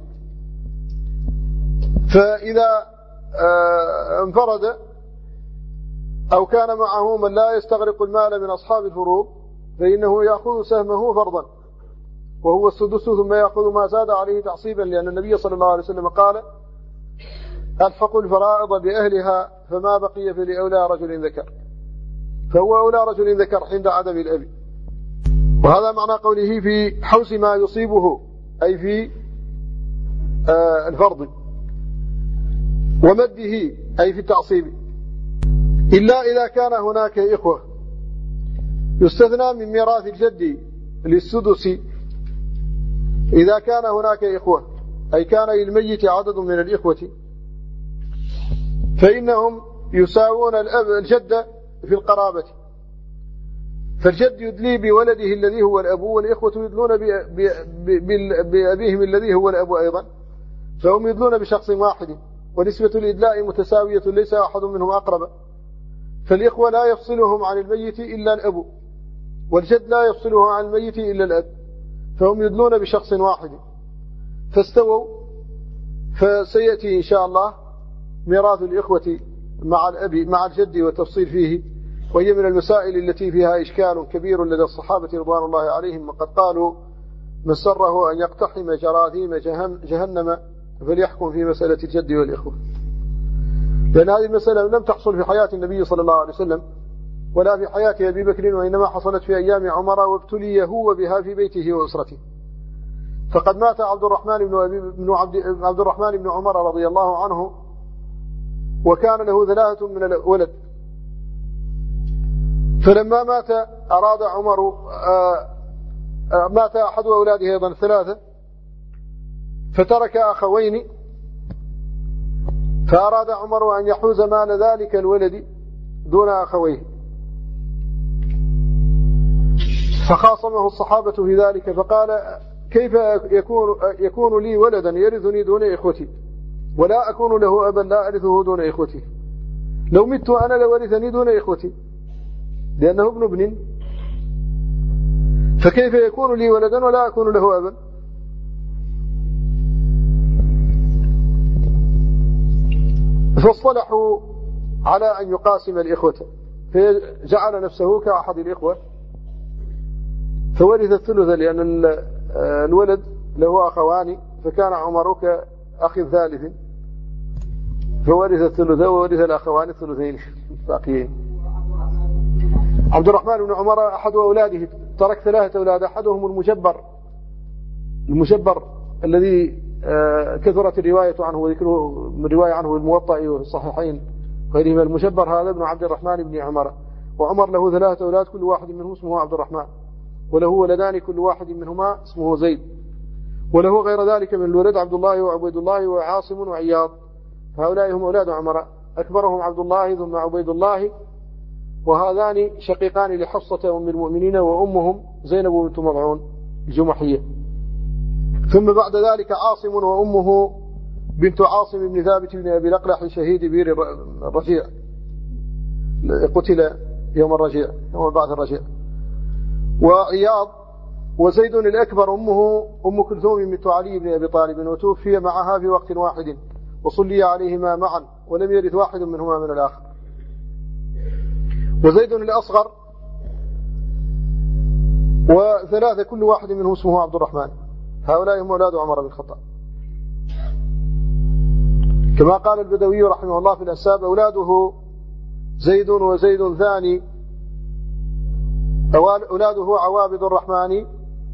فإذا انفرد أو كان معه من لا يستغرق المال من أصحاب الفروض فإنه يأخذ سهمه فرضا وهو السدس، ثم يأخذ ما زاد عليه تعصيبا، لأن النبي صلى الله عليه وسلم قال: ألحقوا الفرائض بأهلها فما بقي فلأولى رجل ذكر، فهو أولى رجل ذكر عند عدم الأب. وهذا معنى قوله في حوز ما يصيبه أي في الفرض، ومده أي في التعصيب، إلا إذا كان هناك إخوة. يستثنى من ميراث الجد للسدس إذا كان هناك إخوة، أي كان للميت عدد من الإخوة، فإنهم يساوون الجد في القرابة. فالجد يدلي بولده الذي هو الأب، والإخوة يدلون بأبيهم الذي هو الأب أيضا، فهم يدلون بشخص واحد، ونسبة الإدلاء متساوية، ليس أحد منهم أقرب. فالإخوة لا يفصلهم عن الميت إلا الأب، والجد لا يفصله عن الميت إلا الأب، فهم يدلون بشخص واحد فاستووا. فسيأتي إن شاء الله ميراث الإخوة مع الأب مع الجد والتفصيل فيه، وهي من المسائل التي فيها إشكال كبير لدى الصحابة رضوان الله عليهم، وقد قالوا: من سره أن يقتحم جراثيم جهنم فليحكم في مسألة الجد والإخوة، لأن هذه المسألة لم تحصل في حياة النبي صلى الله عليه وسلم ولا في حياة أبي بكر، وإنما حصلت في أيام عمر، وابتلي هو بها في بيته وأسرته. فقد مات عبد الرحمن بن عمر رضي الله عنه، وكان له 3 من الولد، فلما مات أراد عمر مات أحد أولاده أيضا 3، فترك أخوين، فأراد عمر أن يحوز مال ذلك الولد دون أخويه، فخاصمه الصحابة في ذلك، فقال: كيف يكون لي ولدا يرثني دون إخوتي، ولا أكون له أبا لا أرثه دون إخوتي؟ لو مت أنا لورثني دون إخوتي، لأنه ابن، فكيف يكون لي ولدا ولا أكون له أبا؟ فاصطلحوا على أن يقاسم الإخوة، فجعل نفسه كأحد الإخوة فورث الثلث، لأن الولد له أخوان، فكان عمر كأخ ثالث، فورث الثلث وورث الأخوان الثلثين الباقيين. عبد الرحمن بن عمر أحد أولاده ترك 3 أولاد، أحدهم المجبر الذي كثرت الرواية عنه وذكره من رواية عنه الموطأ والصحيحين غيرهما. المجبر هذا ابن عبد الرحمن بن عمر، وعمر له 3 أولاد كل واحد منهم اسمه عبد الرحمن، وله ولدان كل واحد منهما اسمه زيد، وله غير ذلك من الولد عبد الله وعبيد الله وعاصم وعياض، فهؤلاء هم أولاد عمر، أكبرهم عبد الله ثم عبيد الله، وهذان شقيقان لحفصة أم المؤمنين، وأمهم زينب بنت مضعون الجمحية. ثم بعد ذلك عاصم وأمه بنت عاصم بن ثابت بن أبي الأقلح شهيد بير الرجيع، قتل يوم الرجيع، يوم بعث الرجيع. وعياض وزيد الأكبر أمه أم كلثوم بنت علي بن أبي طالب، وتوفي معها في وقت واحد، وصلي عليهما معا، ولم يرث واحد منهما من الآخر. وزيد الأصغر و3 كل واحد منهم اسمه عبد الرحمن، هؤلاء هم أولاد عمر بن الخطاب. كما قال البدوي رحمه الله في الأنساب: أولاده زيد وزيد ثاني، أولاده عوابد الرحمن،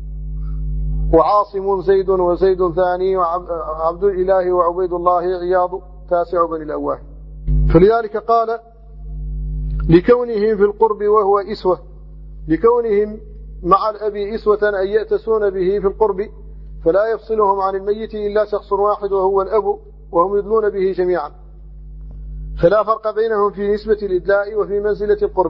وعاصم زيد وزيد ثاني، وعبد الإله وعبيد الله عياض تاسع بني الأواه. فلذلك قال: لكونهم في القرب وهو إسوة، لكونهم مع الأب إسوة أن يأتسون به في القرب، فلا يفصلهم عن الميت إلا شخص واحد وهو الأب، وهم يدلون به جميعا، فلا فرق بينهم في نسبة الإدلاء وفي منزلة القرب.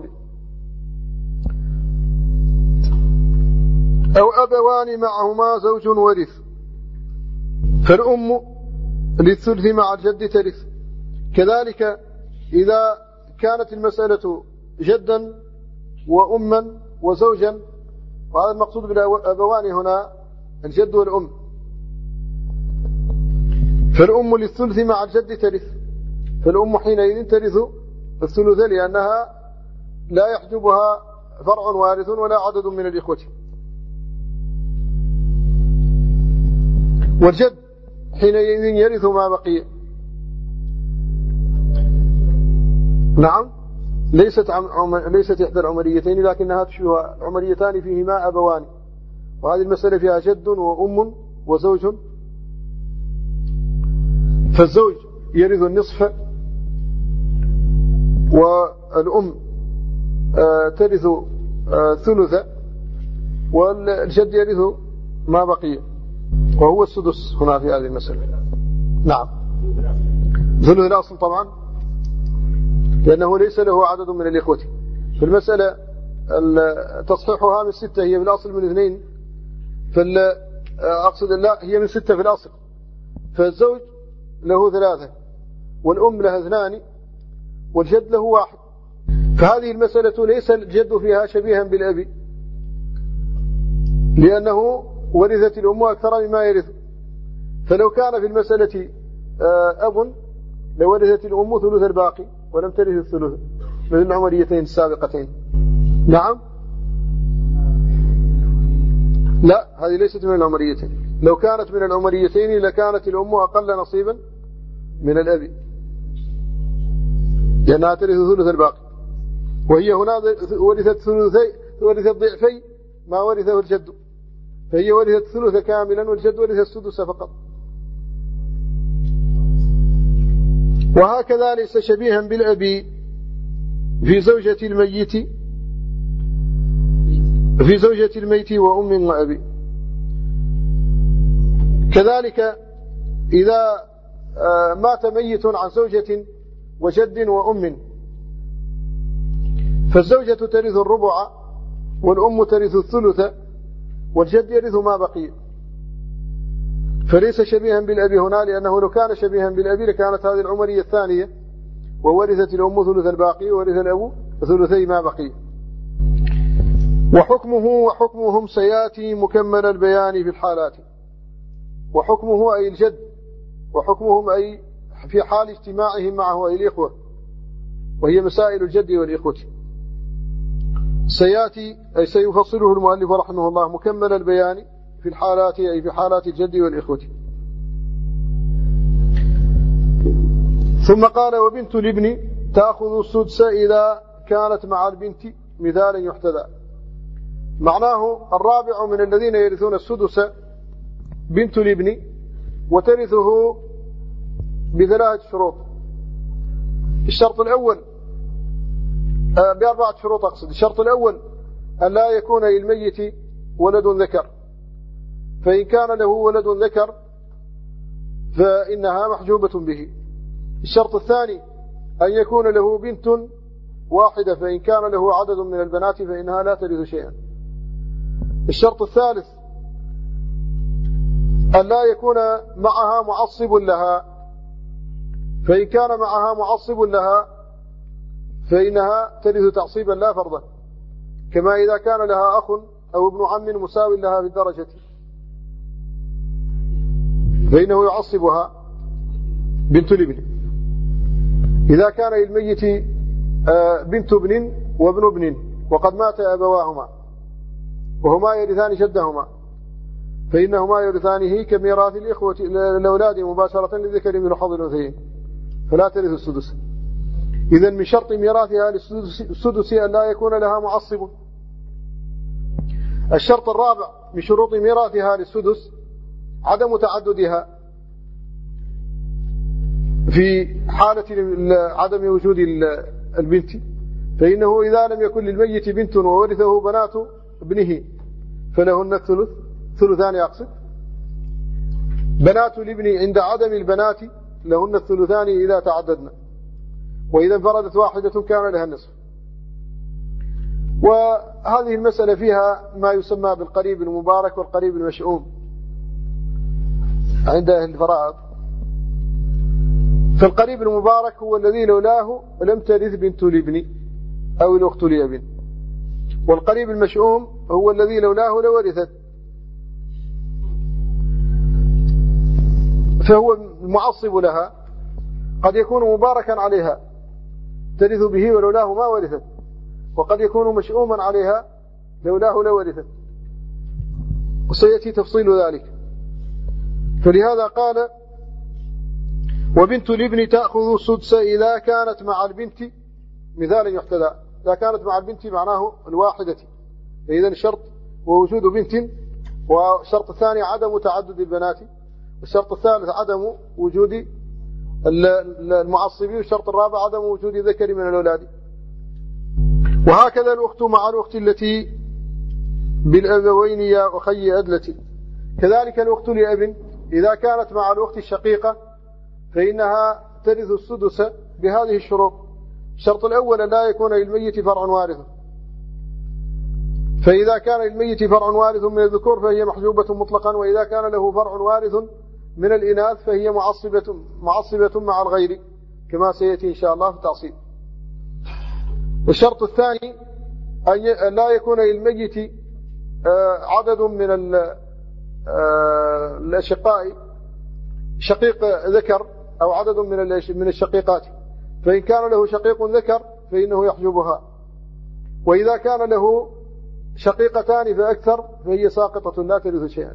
أو أبوان معهما زوج ورث، فالأم للثلث مع الجد ترث. كذلك إذا كانت المسألة جدا وأما وزوجا، وهذا المقصود بالأبوان هنا الجد والأم، فالأم للثلث مع الجد ترث، فالأم حينئذ ترث الثلث، لأنها لا يحجبها فرع وارث ولا عدد من الإخوة. والجد حينئذ يرث ما بقي. نعم، ليست إحدى العمريتين، لكنها تشبه عمريتان فيهما أبوان، وهذه المسألة فيها جد وأم وزوج. فالزوج يرث النصف، والأم ترث ثلث، والجد يرث ما بقي وهو السدس هنا في هذه المسألة. نعم، ثلث الأصل طبعا، لأنه ليس له عدد من الإخوة. في المسألة تصحيحها من 6، هي بالأصل من 2، أقصد لا، هي من 6 في الأصل، فالزوج له 3 والأم لها 2 والجد له 1. فهذه المسألة ليس الجد فيها شبيها بالأب، لأنه ورثت الأم أكثر مما يرث. فلو كان في المسألة أب لورثت الأم ثلث الباقي ولم ترث الثلث، من العمريتين السابقتين. نعم، لا، هذه ليست من العمريتين. لو كانت من العمريتين لكانت الأم أقل نصيبا من الأب، لأنها ترث ثلث الباقي، وهي هنا ورثت ضعفي ما ورثه الجد، فهي ورثت الثلث كاملا والجد ورث السدس فقط. وهكذا ليس شبيها بالأب في زوجة الميت وأم وأبي. كذلك إذا مات ميت عن زوجة وجد وأم، فالزوجة ترث الربع والأم ترث الثلث والجد يرث ما بقي، فليس شبيها بالأب هنا، لأنه لو كان شبيها بالأب لكانت هذه العمرية الثانية، وورثت الأم ثلث الباقي وورث الأب ثلثي ما بقي. وحكمهم سيأتي مكمل البيان في الحالات. وحكمه أي الجد، وحكمهم أي في حال اجتماعهم معه أي الإخوة، وهي مسائل الجد والإخوة. سيأتي أي سيفصله المؤلف رحمه الله مكمل البيان في الحالات، أي في حالات الجد والإخوة. ثم قال: وبنت الابن تأخذ السدس إذا كانت مع البنت مثالا يحتذى. معناه الرابع من الذين يرثون السدس بنت الابن، وترثه ب3 شروط. الشرط الأول ب4 شروط أقصد. الشرط الأول أن لا يكون للميت ولد ذكر، فإن كان له ولد ذكر فإنها محجوبة به. الشرط الثاني أن يكون له بنت واحدة، فإن كان له عدد من البنات فإنها لا ترث شيئا. الشرط الثالث أن لا يكون معها معصب لها، فإن كان معها معصب لها فإنها ترث تعصيبا لا فرضا، كما إذا كان لها أخ أو ابن عم مساو لها في الدرجة فإنه يعصبها بنت الابن. إذا كان للميت بنت ابن وابن ابن وقد مات أبواهما وهما يرثان جدهما، فإنهما يرثانه كميراث الإخوة الأولاد مباشرة للذكر من حظ الأنثيين. فلا ترث السدس. إذن من شرط ميراثها للسدس أن لا يكون لها معصب. الشرط الرابع من شروط ميراثها للسدس عدم تعددها في حالة عدم وجود البنت، فإنه إذا لم يكن للميت بنت وورثه بنات ابنه فلهن الثلث، ثلثان أقصد. بنات الابن عند عدم البنات لهن الثلثان إذا تعددنا، وإذا انفردت واحدة كان لها النصف. وهذه المسألة فيها ما يسمى بالقريب المبارك والقريب المشؤوم عند أهل الفرائض. فالقريب المبارك هو الذي لولاه لم ترث بنت الابن أو الأخت لأب، والقريب المشؤوم هو الذي لولاه لورثت، فهو المعصب لها، قد يكون مباركا عليها ترث به ولولاه ما ورثت، وقد يكون مشؤوما عليها لولاه لورثت، وسيأتي تفصيل ذلك. فلهذا قال وبنت الابن تأخذ السدس إذا كانت مع البنت، مثالا يحتذى، إذا كانت مع البنت معناه الواحدة، فإذا الشرط ووجود بنت، والشرط الثاني عدم تعدد البنات، والشرط الثالث عدم وجود المعصبين، والشرط الرابع عدم وجود ذكر من الأولاد. وهكذا الأخت مع الأخت التي بالأبوين يا أخي أدلتي. كذلك الأخت لأب إذا كانت مع الأخت الشقيقة فإنها ترث السدس بهذه الشروط. الشرط الأول لا يكون للميت فرع وارث، فإذا كان للميت فرع وارث من الذكور فهي محجوبة مطلقا، وإذا كان له فرع وارث من الإناث فهي معصبة مع الغير، كما سيأتي إن شاء الله في التعصيب. الشرط الثاني أن لا يكون للميت عدد من الأشقاء، شقيق ذكر أو عدد من الشقيقات، فإن كان له شقيق ذكر فإنه يحجبها، وإذا كان له شقيقتان فأكثر فهي ساقطة لا ترث شيئا.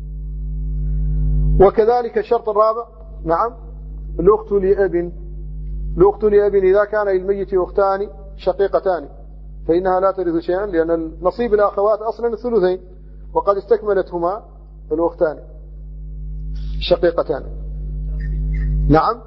وكذلك الشرط الرابع نعم الأخت لأب. الأخت لأب إذا كان للميت أختان شقيقتان فإنها لا ترث شيئا، لأن نصيب الأخوات أصلا الثلثين، وقد استكملتهما الأختان شقيقتان. نعم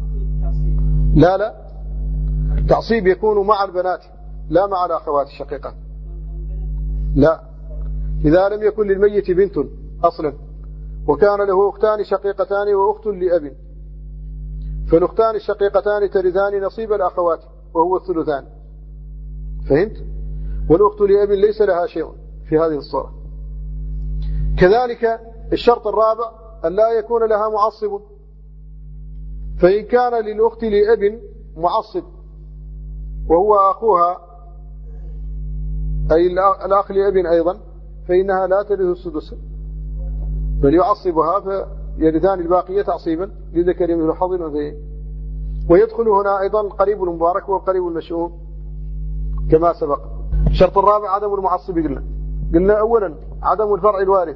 لا تعصيب يكون مع البنات لا مع الأخوات الشقيقات. لا، إذا لم يكن للميت بنت أصلا وكان له أختان شقيقتان وأخت لأب، فالأختان الشقيقتان ترثان نصيب الأخوات وهو الثلثان، فهمت؟ والأخت لأب ليس لها شيء في هذه الصورة. كذلك الشرط الرابع أن لا يكون لها معصب، فإن كان للأخت لأب معصب وهو أخوها أي الأخ لأب أيضا فإنها لا ترث السدس، بل يعصبها فيرثان الباقية تعصيبا لذكر مثل حظ الأنثيين. ويدخل هنا أيضا القريب المبارك والقريب المشؤوم كما سبق. الشرط الرابع عدم المعصب. قلنا أولا عدم الفرع الوارث،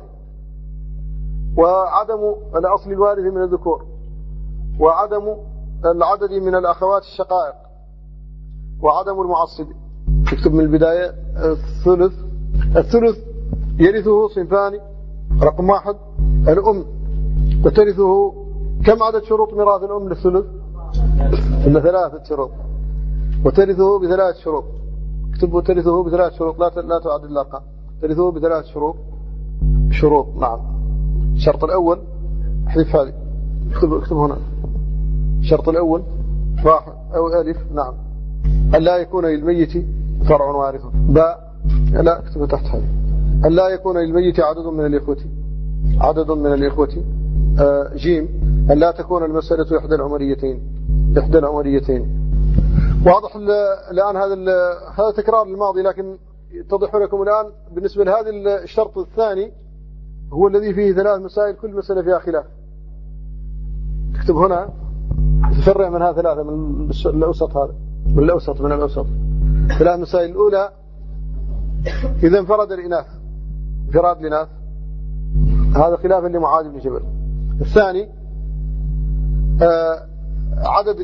وعدم الأصل الوارث من الذكور، وعدم العدد من الأخوات الشقائق، وعدم المعصب. اكتب من البداية الثلث يرثه صنفان. رقم 1 الأم، وترثه كم عدد شروط ميراث الأم للثلث؟ إن 3 شروط، وترثه ب3 شروط. اكتبوا ترثه ب3 شروط، لا تعدد الأرقام. ترثه ب3 شروط. نعم. الشرط الأول احذف هذه، اكتب هنا. الشرط الأول 1 أو ألف نعم أن لا يكون للميت فرع وارث. باء لا اكتب تحت هذه أن لا يكون للميت عدد من الإخوة. جيم أن لا تكون المسألة إحدى العمريتين. واضح الآن هذا تكرار الماضي، لكن يتضح لكم الآن بالنسبة لهذا الشرط الثاني هو الذي فيه 3 مسائل كل مسألة فيها خلاف. تكتب هنا تفرع منها 3 من الأوسط، هذا من الأوسط 3 مسائل. الأولى إذا انفرد الإناث انفراد الإناث، هذا خلافا لمعاذ بن جبل. الثاني عدد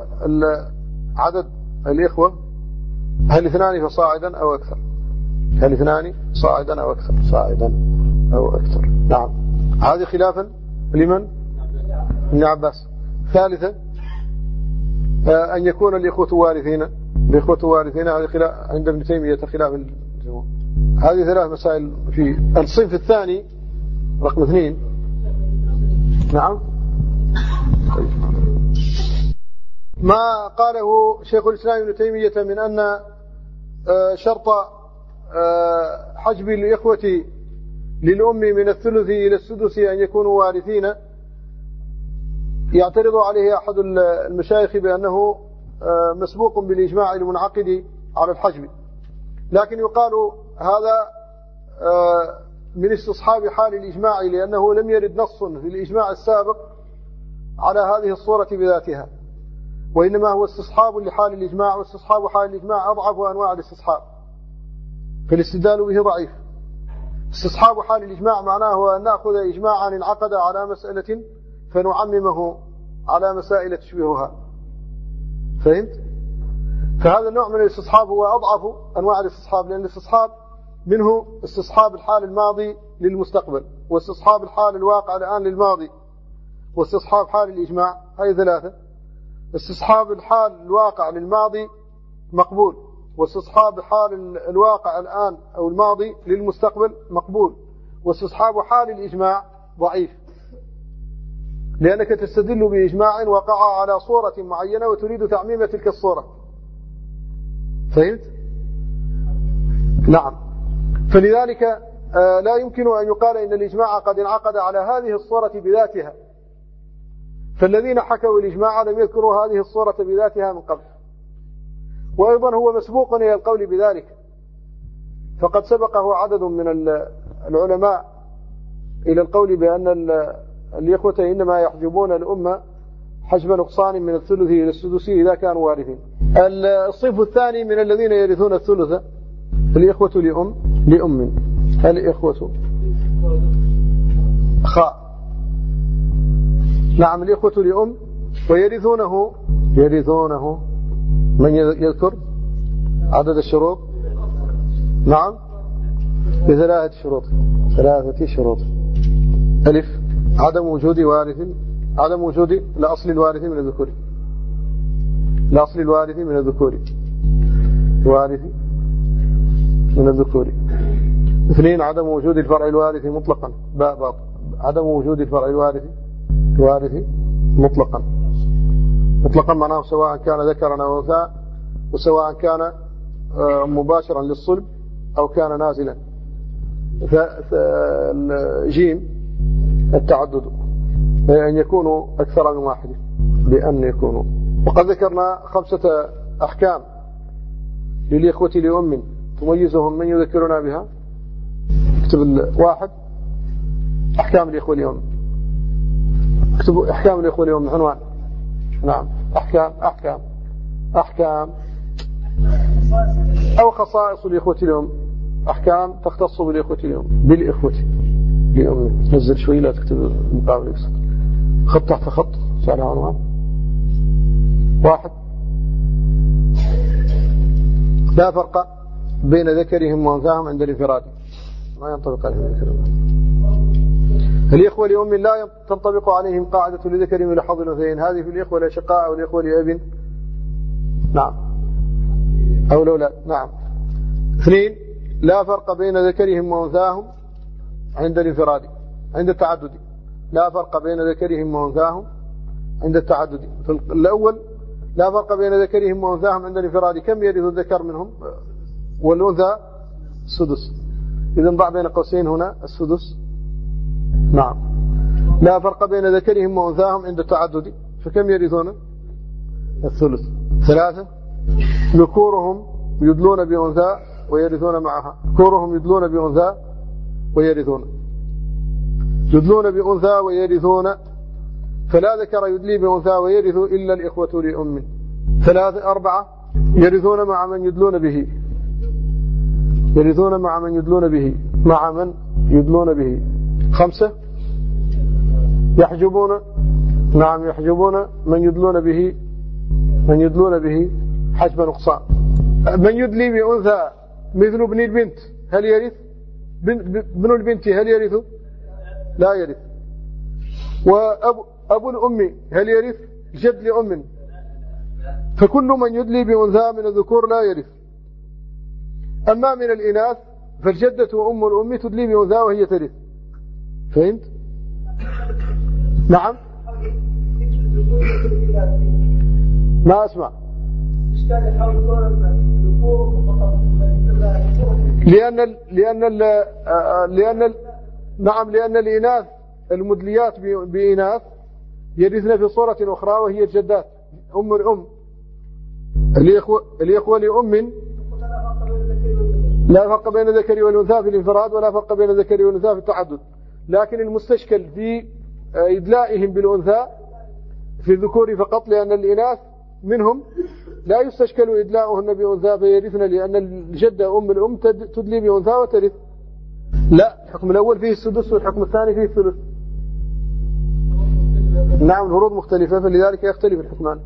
الإخوة هل 2 فصاعدا أو أكثر؟ هل 2 صاعدا أو أكثر؟ صاعدا أو أكثر. نعم. هذه خلافا لمن؟ ابن عباس. ثالثا أن يكون الإخوة وارثين. الإخوة وارثين هذه خلاف عند ابن تيمية خلاف الجمهور. هذه 3 مسائل في الصنف الثاني رقم 2. نعم. ما قاله شيخ الإسلام ابن تيمية من أن شرط حجب الإخوة للأم من الثلث إلى السدس أن يكونوا وارثين، يعترض عليه أحد المشايخ بأنه مسبوق بالإجماع المنعقد على الحجب، لكن يقال هذا من استصحاب حال الإجماع، لأنه لم يرد نص في الإجماع السابق على هذه الصورة بذاتها، وإنما هو استصحاب لحال الإجماع، واستصحاب حال الإجماع أضعف أنواع الاستصحاب، فالاستدلال به ضعيف. استصحاب حال الإجماع معناه أن نأخذ إجماعا انعقد على مسألة فنعممه على مسائل تشبهها. فهمت؟ فهذا النوع من الاستصحاب هو أضعف أنواع الاستصحاب، لأن الاستصحاب منه استصحاب الحال الماضي للمستقبل، واستصحاب الحال الواقع الآن للماضي، واستصحاب حال الإجماع. هذه 3. استصحاب الحال الواقع للماضي مقبول، واستصحاب حال الواقع الآن أو الماضي للمستقبل مقبول، واستصحاب حال الإجماع ضعيف، لأنك تستدل بإجماع وقع على صورة معينة وتريد تعميم تلك الصورة. فهمت؟ نعم. فلذلك لا يمكن أن يقال إن الإجماع قد انعقد على هذه الصورة بذاتها، فالذين حكوا الإجماع لم يذكروا هذه الصورة بذاتها من قبل. وأيضا هو مسبوق إلى القول بذلك، فقد سبقه عدد من العلماء إلى القول بأن الإخوة إنما يحجبون الأمة حجب نقصان من الثلث إلى السدس إذا كانوا وارثين. الصنف الثاني من الذين يرثون الثلث الإخوة لأم. الإخوة خاء. نعم. الإخوة لأم ويرثونه من يذكر عدد الشروط؟ نعم. ب3 شروط. 3 شروط. ألف عدم وجود وارث، عدم وجود لأصل الوارث من الذكور، لأصل الوارث من الذكور، وارث من الذكور. 2 عدم وجود الفرع الوارث مطلقا، عدم وجود الفرع الوارث مطلقا معناه سواء كان ذكرا أو أنثى، وسواء كان مباشرا للصلب أو كان نازلا. جيم التعدد، بأن يكونوا أكثر من واحد، بأن يكونوا. وقد ذكرنا 5 أحكام للإخوة لأم تميزهم من يذكرنا بها. اكتب 1 أحكام الإخوة لأم. اكتبوا أحكام الإخوة لأم عنوان. نعم. أحكام أو خصائص الإخوة لأم. أحكام تختص بالإخوة لأم. نزل شوي لا تكتب المقابل يقصد. خط تحت خط سأل عنوان. 1 لا فرق بين ذكرهم وأنثاهم عند الانفراد. ما ينطبق عليهم ذكرهم. الإخوة لأم لا تنطبق عليهم قاعدة لذكر مثل حظ الأنثيين. هذه في الإخوة الأشقاء أو الإخوة لأب. نعم. أو الأولاد. نعم. 2 لا فرق بين ذكرهم وأنثاهم عند الانفراد، عند التعدد. لا فرق بين ذكرهم وأنثاهم عند التعدد. الأول لا فرق بين ذكرهم وأنثاهم عند الانفراد. كم يرث الذكر منهم والأنثى؟ السدس. إذن ضع بين قوسين هنا السدس. نعم. لا فرق بين ذكرهم وأنثاهم عند التعدد، فكم يرثون؟ الثلث. 3 ذكورهم يدلون بأنثى ويرثون معها. ذكورهم يدلون بأنثى ويرثون. يدلون بأنثى ويرثون، فلا ذكر يدلي بأنثى ويرث إلا الإخوة لأم. 4 يرثون مع من يدلون به. يرثون مع من يدلون به. 5 يحجبون نعم يحجبون من يدلون به حجب نقصان. من يدلي بأنثى مثل ابن البنت هل يرث؟ ابن البنت هل يرث؟ لا يرث. وأبو الأم هل يرث؟ جد لأم. فكل من يدلي بأنثى من الذكور لا يرث. أما من الإناث فالجدة وأم الأم تدلي بأنثى وهي ترث. فهمت؟ نعم ما أسمع. لأن الإناث المدليات بإناث يرثن في صورة أخرى وهي الجدات أم الأم. الإخوة لأم لا فرق بين الذكر والأنثى في الانفراد ولا فرق بين الذكر والأنثى في التعدد، لكن المستشكل في إدلائهم بالأنثى في الذكور فقط، لأن الإناث منهم لا يستشكل إدلاؤهن بأنثى فيرثن، لأن الجدة أم الأم تدلي بأنثى وترث. لا، الحكم الأول فيه السدس والحكم الثاني فيه الثلث. نعم الفروض مختلفة فلذلك يختلف الحكمان.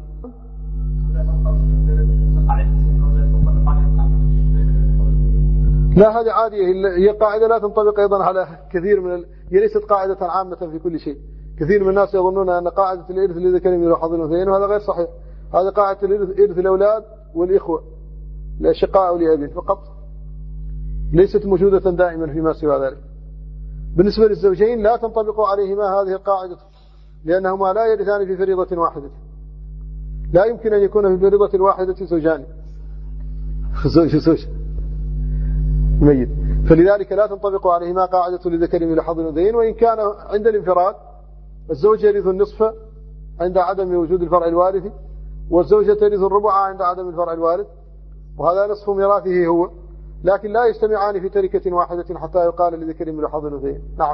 لا هذه عادية، هي قاعدة لا تنطبق أيضا على كثير من هي ليست قاعدة عامة في كل شيء. كثير من الناس يظنون أن قاعدة الإرث لذكر مثل حظ الأنثيين وهذا غير صحيح. هذه قاعدة الإرث الأولاد والإخوة لأشقاء أو لأبين فقط، ليست موجودة دائما فيما سوى ذلك. بالنسبة للزوجين لا تنطبق عليهما هذه القاعدة، لأنهما لا يرثان في فريضة واحدة. لا يمكن أن يكون في فريضة الواحدة زوجان زوج ميت، فلذلك لا تنطبق عليهما قاعدة لذكر مثل حظ الأنثيين. وإن كان عند الانفراد الزوج يرث النصف عند عدم وجود الفرع الوارث، والزوجة ترث الربع عند عدم الفرع الوارث، وهذا نصف ميراثه هو، لكن لا يجتمعان في تركة واحدة حتى يقال لذكر مثل حظ الأنثيين. نعم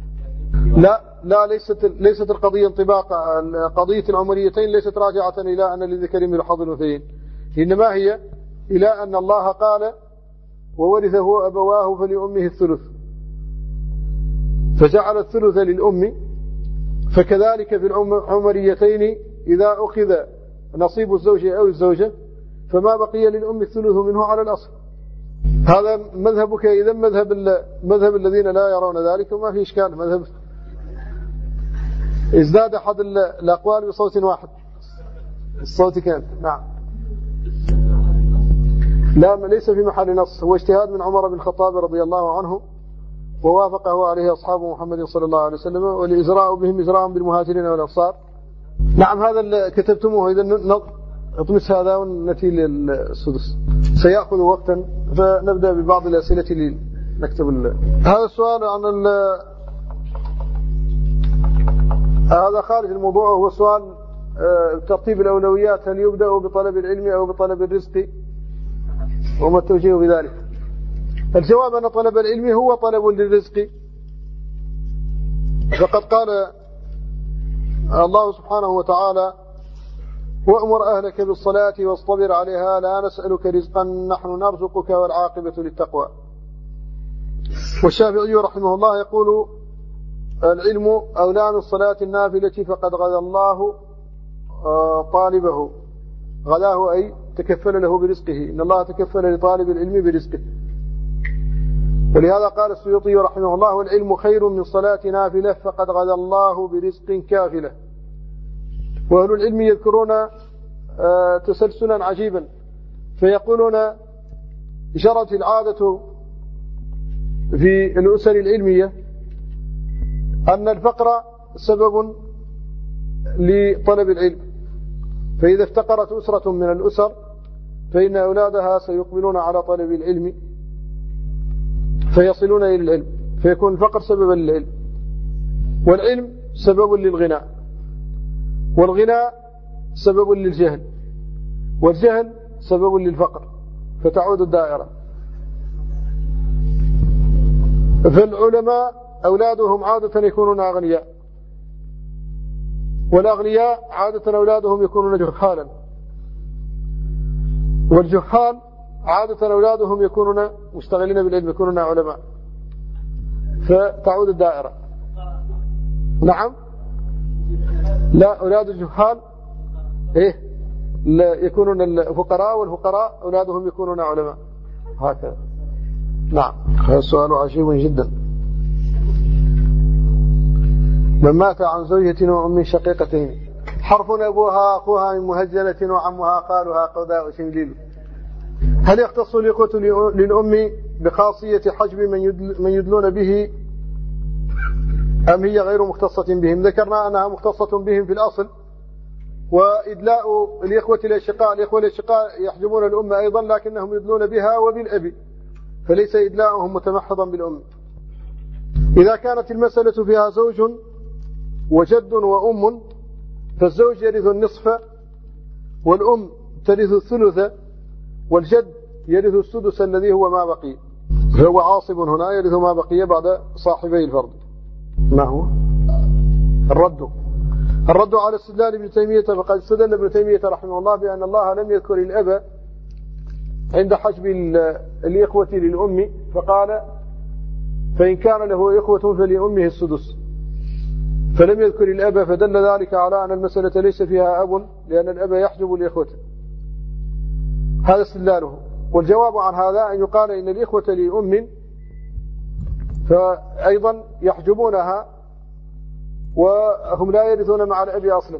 لا ليست القضية انطباق قضية العمريتين ليست راجعة إلى أن لذكر مثل حظ الأنثيين، إنما هي إلى أن الله قال وورثه أبواه فلأمه الثلث، فجعل الثلث للأم. فكذلك في العمريتين إذا أخذ نصيب الزوج أو الزوجة فما بقي للأم الثلث منه على الأصل. هذا مذهبك إذا مذهب الذين لا يرون ذلك، وما في إشكال. مذهب ازداد أحد الأقوال بصوت واحد، الصوت كان نعم لا ليس في محل نص، هو اجتهاد من عمر بن الخطاب رضي الله عنه ووافقه عليه أصحاب محمد صلى الله عليه وسلم، والإزراء بهم إزراء بالمهاجرين والأنصار. نعم هذا اللي كتبتموه، إذا نطمس هذا ونأتي للسدس. سيأخذ وقتا فنبدأ ببعض الأسئلة اللي نكتب هذا السؤال عن هذا خارج الموضوع، هو سؤال ترتيب الأولويات، هل يبدأ بطلب العلم أو بطلب الرزق، وما التوجيه بذلك؟ الجواب أن طلب العلم هو طلب للرزق، فقد قال الله سبحانه وتعالى وأمر أهلك بالصلاة واصطبر عليها لا نسألك رزقا نحن نرزقك والعاقبة للتقوى. والشافعي رحمه الله يقول العلم أولى من الصلاة النافلة فقد غذى الله طالبه، غذاه أي تكفل له برزقه، إن الله تكفل لطالب العلم برزقه. ولهذا قال السيوطي رحمه الله والعلم خير من صلاة نافلة فقد غذى الله برزق كافلة. وأهل العلم يذكرون تسلسلا عجيبا فيقولون جرت العادة في الأسر العلمية أن الفقر سبب لطلب العلم، فإذا افتقرت أسرة من الأسر فإن أولادها سيقبلون على طلب العلم فيصلون إلى العلم، فيكون الفقر سببا للعلم، والعلم سبب للغناء، والغناء سبب للجهل، والجهل سبب للفقر، فتعود الدائرة. فالعلماء أولادهم عادة يكونون أغنياء، والأغنياء عادة أولادهم يكونون جهالا، والجهال عادة أولادهم يكونون مشتغلين بالعلم يكونون علماء، فتعود الدائرة. نعم لا، أولاد الجهال إيه لا يكونون الفقراء، والفقراء أولادهم يكونون علماء، هكذا. نعم. هذا السؤال عجيب جدا. من مات عن زوجة وأم شقيقتين حرف أبوها أخوها من مهجنة وعمها قالها قضاء شمليل، هل يختص الإخوة للأم بخاصية حجب من يدلون به أم هي غير مختصة بهم؟ ذكرنا أنها مختصة بهم في الأصل، وإدلاء الإخوة الأشقاء يحجبون الأم أيضا، لكنهم يدلون بها وبالأب، فليس إدلاؤهم متمحضا بالأم. إذا كانت المسألة فيها زوج وجد وأم، فالزوج يرث النصف، والأم ترث الثلث، والجد يرث السدس الذي هو ما بقي، فهو عاصب هنا يرث ما بقي بعد صاحبي الفرض. ما هو الرد على استدلال ابن تيمية؟ فقد استدل ابن تيمية رحمه الله بأن الله لم يذكر الأب عند حجب الإخوة للأم، فقال فإن كان له إخوة فلأمه السدس، فلم يذكر الأب، فدل ذلك على أن المسألة ليس فيها أب، لأن الأب يحجب الإخوة. هذا استدلاله. والجواب عن هذا أن يقال إن الإخوة لأم فأيضا يحجبونها، وهم لا يرثون مع الأب أصلا،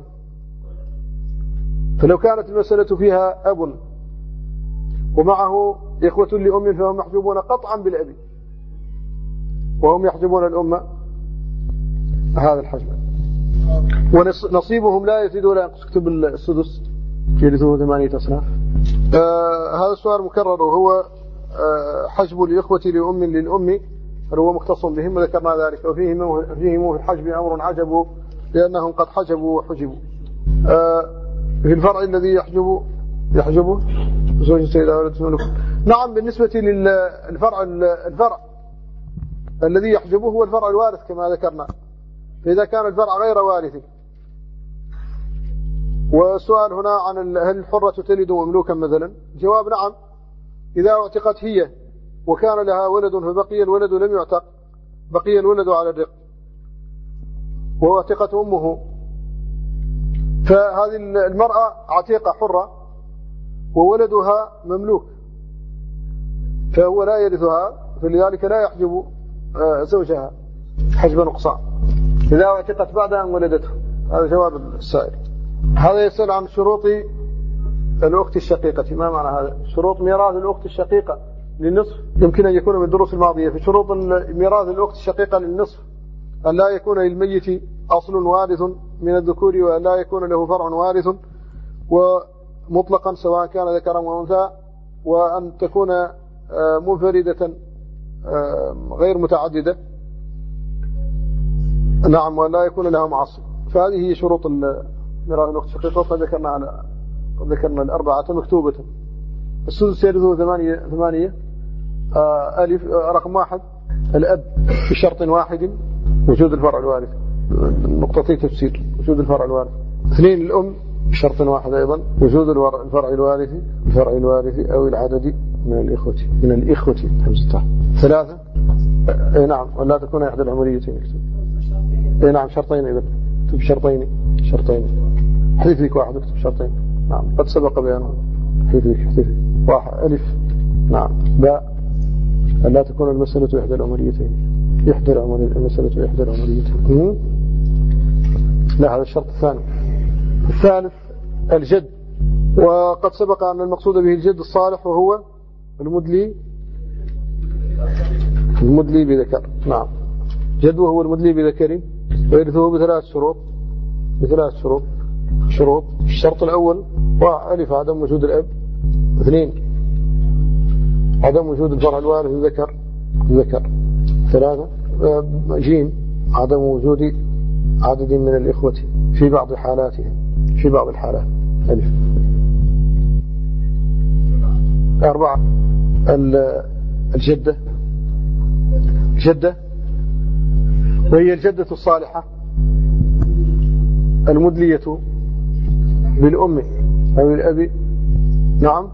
فلو كانت المسألة فيها أب ومعه إخوة لأم فهم محجوبون قطعا بالأب، وهم يحجبون الأمة هذا الحجب. ونصيبهم لا يزيد ولا ينقص. اكتب السدس يرثوه 8 أصناف. هذا السؤال مكرر، وهو حجب الإخوة لأم للأم، هو مختص بهم، وذكرنا ذلك. وفيهم في الحجب أمر عجب، لأنهم قد حجبوا وحجبوا. في الفرع الذي يحجبه زوج السيدة ولد منكم. نعم، بالنسبة للفرع الذي يحجبه هو الفرع الوارث كما ذكرنا، فإذا كان الفرع غير وارث. والسؤال هنا عن هل الحرة تلد مملوكا مثلا؟ جواب نعم، إذا اعتقت هي وكان لها ولد فبقي الولد لم يعتق، بقي الولد على الرق، واعتقت أمه، فهذه المرأة عتيقة حرة وولدها مملوك، فهو لا يرثها، فلذلك لا يحجب زوجها حجب نقصان إذا اعتقت بعد أن ولدته. هذا جواب السائل. هذا يسأل عن شروط الأخت الشقيقة. ما معنى هذا؟ شروط ميراث الأخت الشقيقة للنصف يمكن أن يكون من الدروس الماضية. في شروط ميراث الأخت الشقيقة للنصف أن لا يكون للميت أصل وارث من الذكور، وأن لا يكون له فرع وارث ومطلقا سواء كان ذكرا وأنثى، وأن تكون منفردة غير متعددة. نعم، وأن لا يكون لها معصب. فهذه هي شروط ميراث الأخت الشقيقة، وقد ذكرنا الأربعة مكتوبة. السدس يرثه 8. ألف رقم 1 الأب بشرط واحد وجود الفرع الوارث، نقطتي تفسير وجود الفرع الوارث. 2 الأم بشرط واحد أيضا وجود الفرع الوارث أو العدد من الإخوة 3 نعم، ولا تكون إحدى العمريتين يكتب. نعم، شرطين إذا اكتب شرطين. حذف لك واحد اكتب شرطين. نعم، قد سبق بيانه. حذف 1 ألف. نعم، باء لا تكون المسألة إحدى العمريتين. المسألة إحدى العمريتين. لا، هذا الشرط الثاني. الثالث الجد، وقد سبق أن المقصود به الجد الصالح، وهو المدلي بذكر. نعم، جد وهو المدلي بذكر، ويرثه بثلاث شروط. الشرط الأول ألف عدم وجود الأب. 2 عدم وجود الفرع الوارث ذكر. 3 جيم عدم وجود عدد من الإخوة في بعض حالاتهم، في بعض الحالات. ألف. 4 الجدة، وهي الجدة الصالحة المدلية بالأم أو الأب. نعم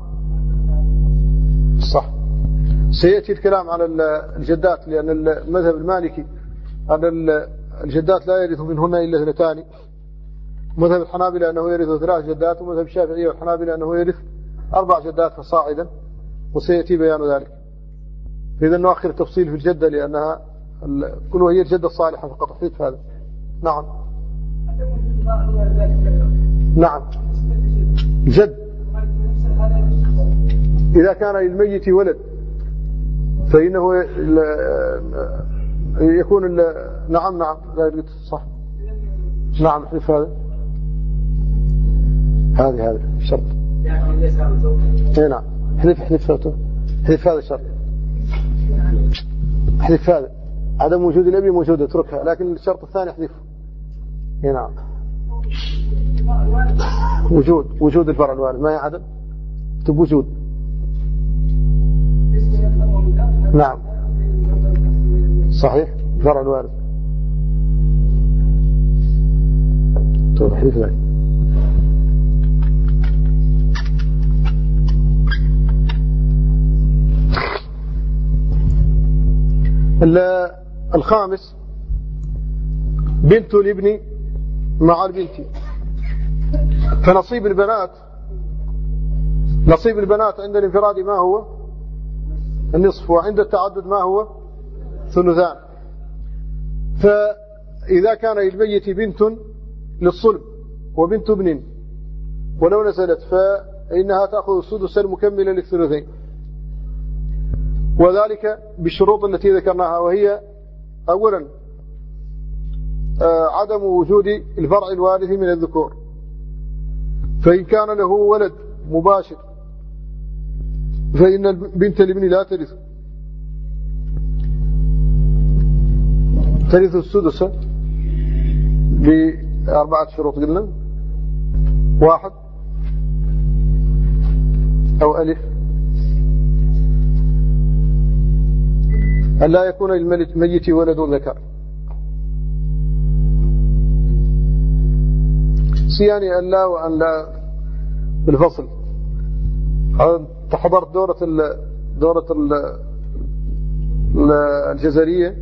صح. سيأتي الكلام على الجدات، لأن المذهب المالكي أن الجدات لا يرث منهن إلا 2، مذهب الحنابلة أنه يرث 3 جدات، ومذهب الشافعية والحنابلة أنه يرث 4 جدات فصاعدا، وسيأتي بيان ذلك. فإذا نؤخر التفصيل في الجدة لأنها كلها هي الجدة الصالحة فقط. حديث هذا. نعم نعم. الجد إذا كان للميت ولد فإنه يكون نعم لا يريد صح. نعم حديث هذا هذا الشرط. نعم حديث هذا الشرط. حديث هذا عدم وجود الأب موجود اتركها، لكن الشرط الثاني حذفه. نعم وجود الفرع الوارث ما يعدم اكتب وجود. نعم صحيح الفرع الوارث. طيب حديث ذلك. الخامس بنت الابن مع البنت. فنصيب البنات عند الانفراد ما هو النصف، وعند التعدد ما هو ثلثان. فإذا كان للميت بنت للصلب وبنت ابن ولو نزلت فإنها تأخذ السدس المكمل للثلثين، وذلك بالشروط التي ذكرناها، وهي أولا عدم وجود الفرع الوارث من الذكور، فإن كان له ولد مباشر فإن بنت الابن لا ترث السدس ب4 شروط قلنا. 1 أو ألف أن لا يكون للميت ولد ذكر. صياني أن لا وأن لا بالفصل. تحضرت دورة الجزرية.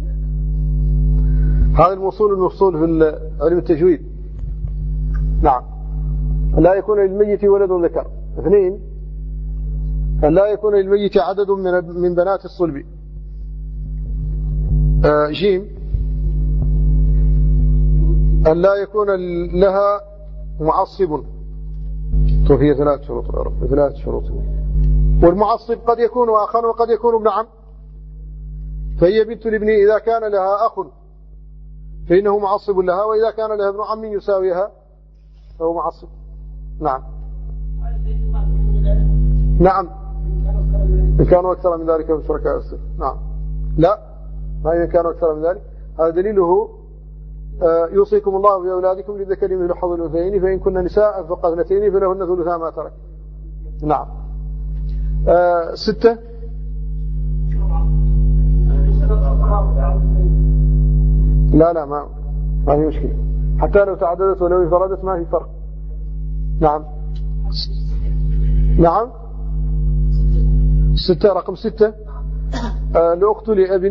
هذا المفصول في علم التجويد. نعم لا يكون للميت ولد ذكر. 2 أن لا يكون للميت عدد من بنات الصلب. جيم أن لا يكون لها معصب. فهي 3 شروط يا رب، 3 شروط. والمعصب قد يكون أخا وقد يكون ابن عم. فهي بنت الابن إذا كان لها أخ فإنه معصب لها، وإذا كان لها ابن عم يساويها فهو معصب. نعم نعم إن كانوا أكثر من ذلك من شركاء السر. نعم لا ما إن كانوا أكثر من ذلك. هذا دليله يوصيكم الله بأولادكم للذكر مثل حظ الأنثيين، فإن كن نساء فوق 2 فلهن ثلثا ما ترك. نعم 6 لا ما هي مشكلة، حتى لو تعددت ولو انفردت ما في فرق. نعم 6 رقم 6 لأخت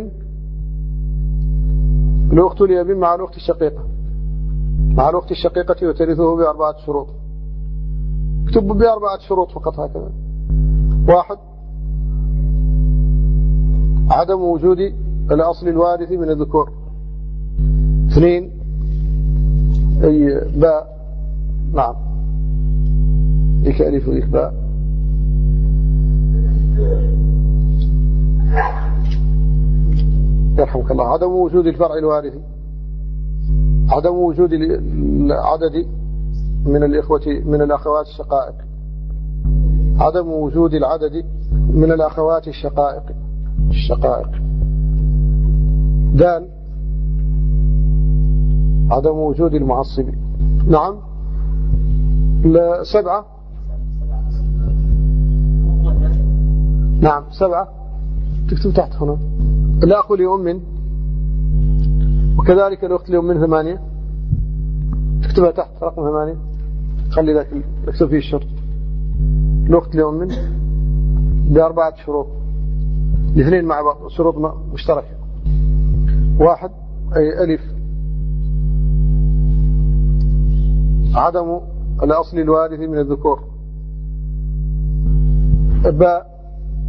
لأب مع الأخت الشقيقة وترثه ب4 شروط. اكتب ب4 شروط فقط هكذا. 1 عدم وجود الأصل الوارث من الذكور. 2 أي باء. نعم ذيك ألف وذيك باء. يرحمك الله. عدم وجود الفرع الوارث، عدم وجود العدد من الأخوات الشقائق، عدم وجود العدد من الأخوات الشقائق. دال عدم وجود المعصب. نعم 7 نعم 7 تكتب تحت هنا الأخ لأم، وكذلك الأخت لأم 8 تكتبها تحت رقم 8. خلي ذاك اكتب فيه الشرط. الأخت لأم ب4 شروط، 2 مع بعض شروط مشتركة. 1 أي ألف عدم الأصل الوارث من الذكور. باء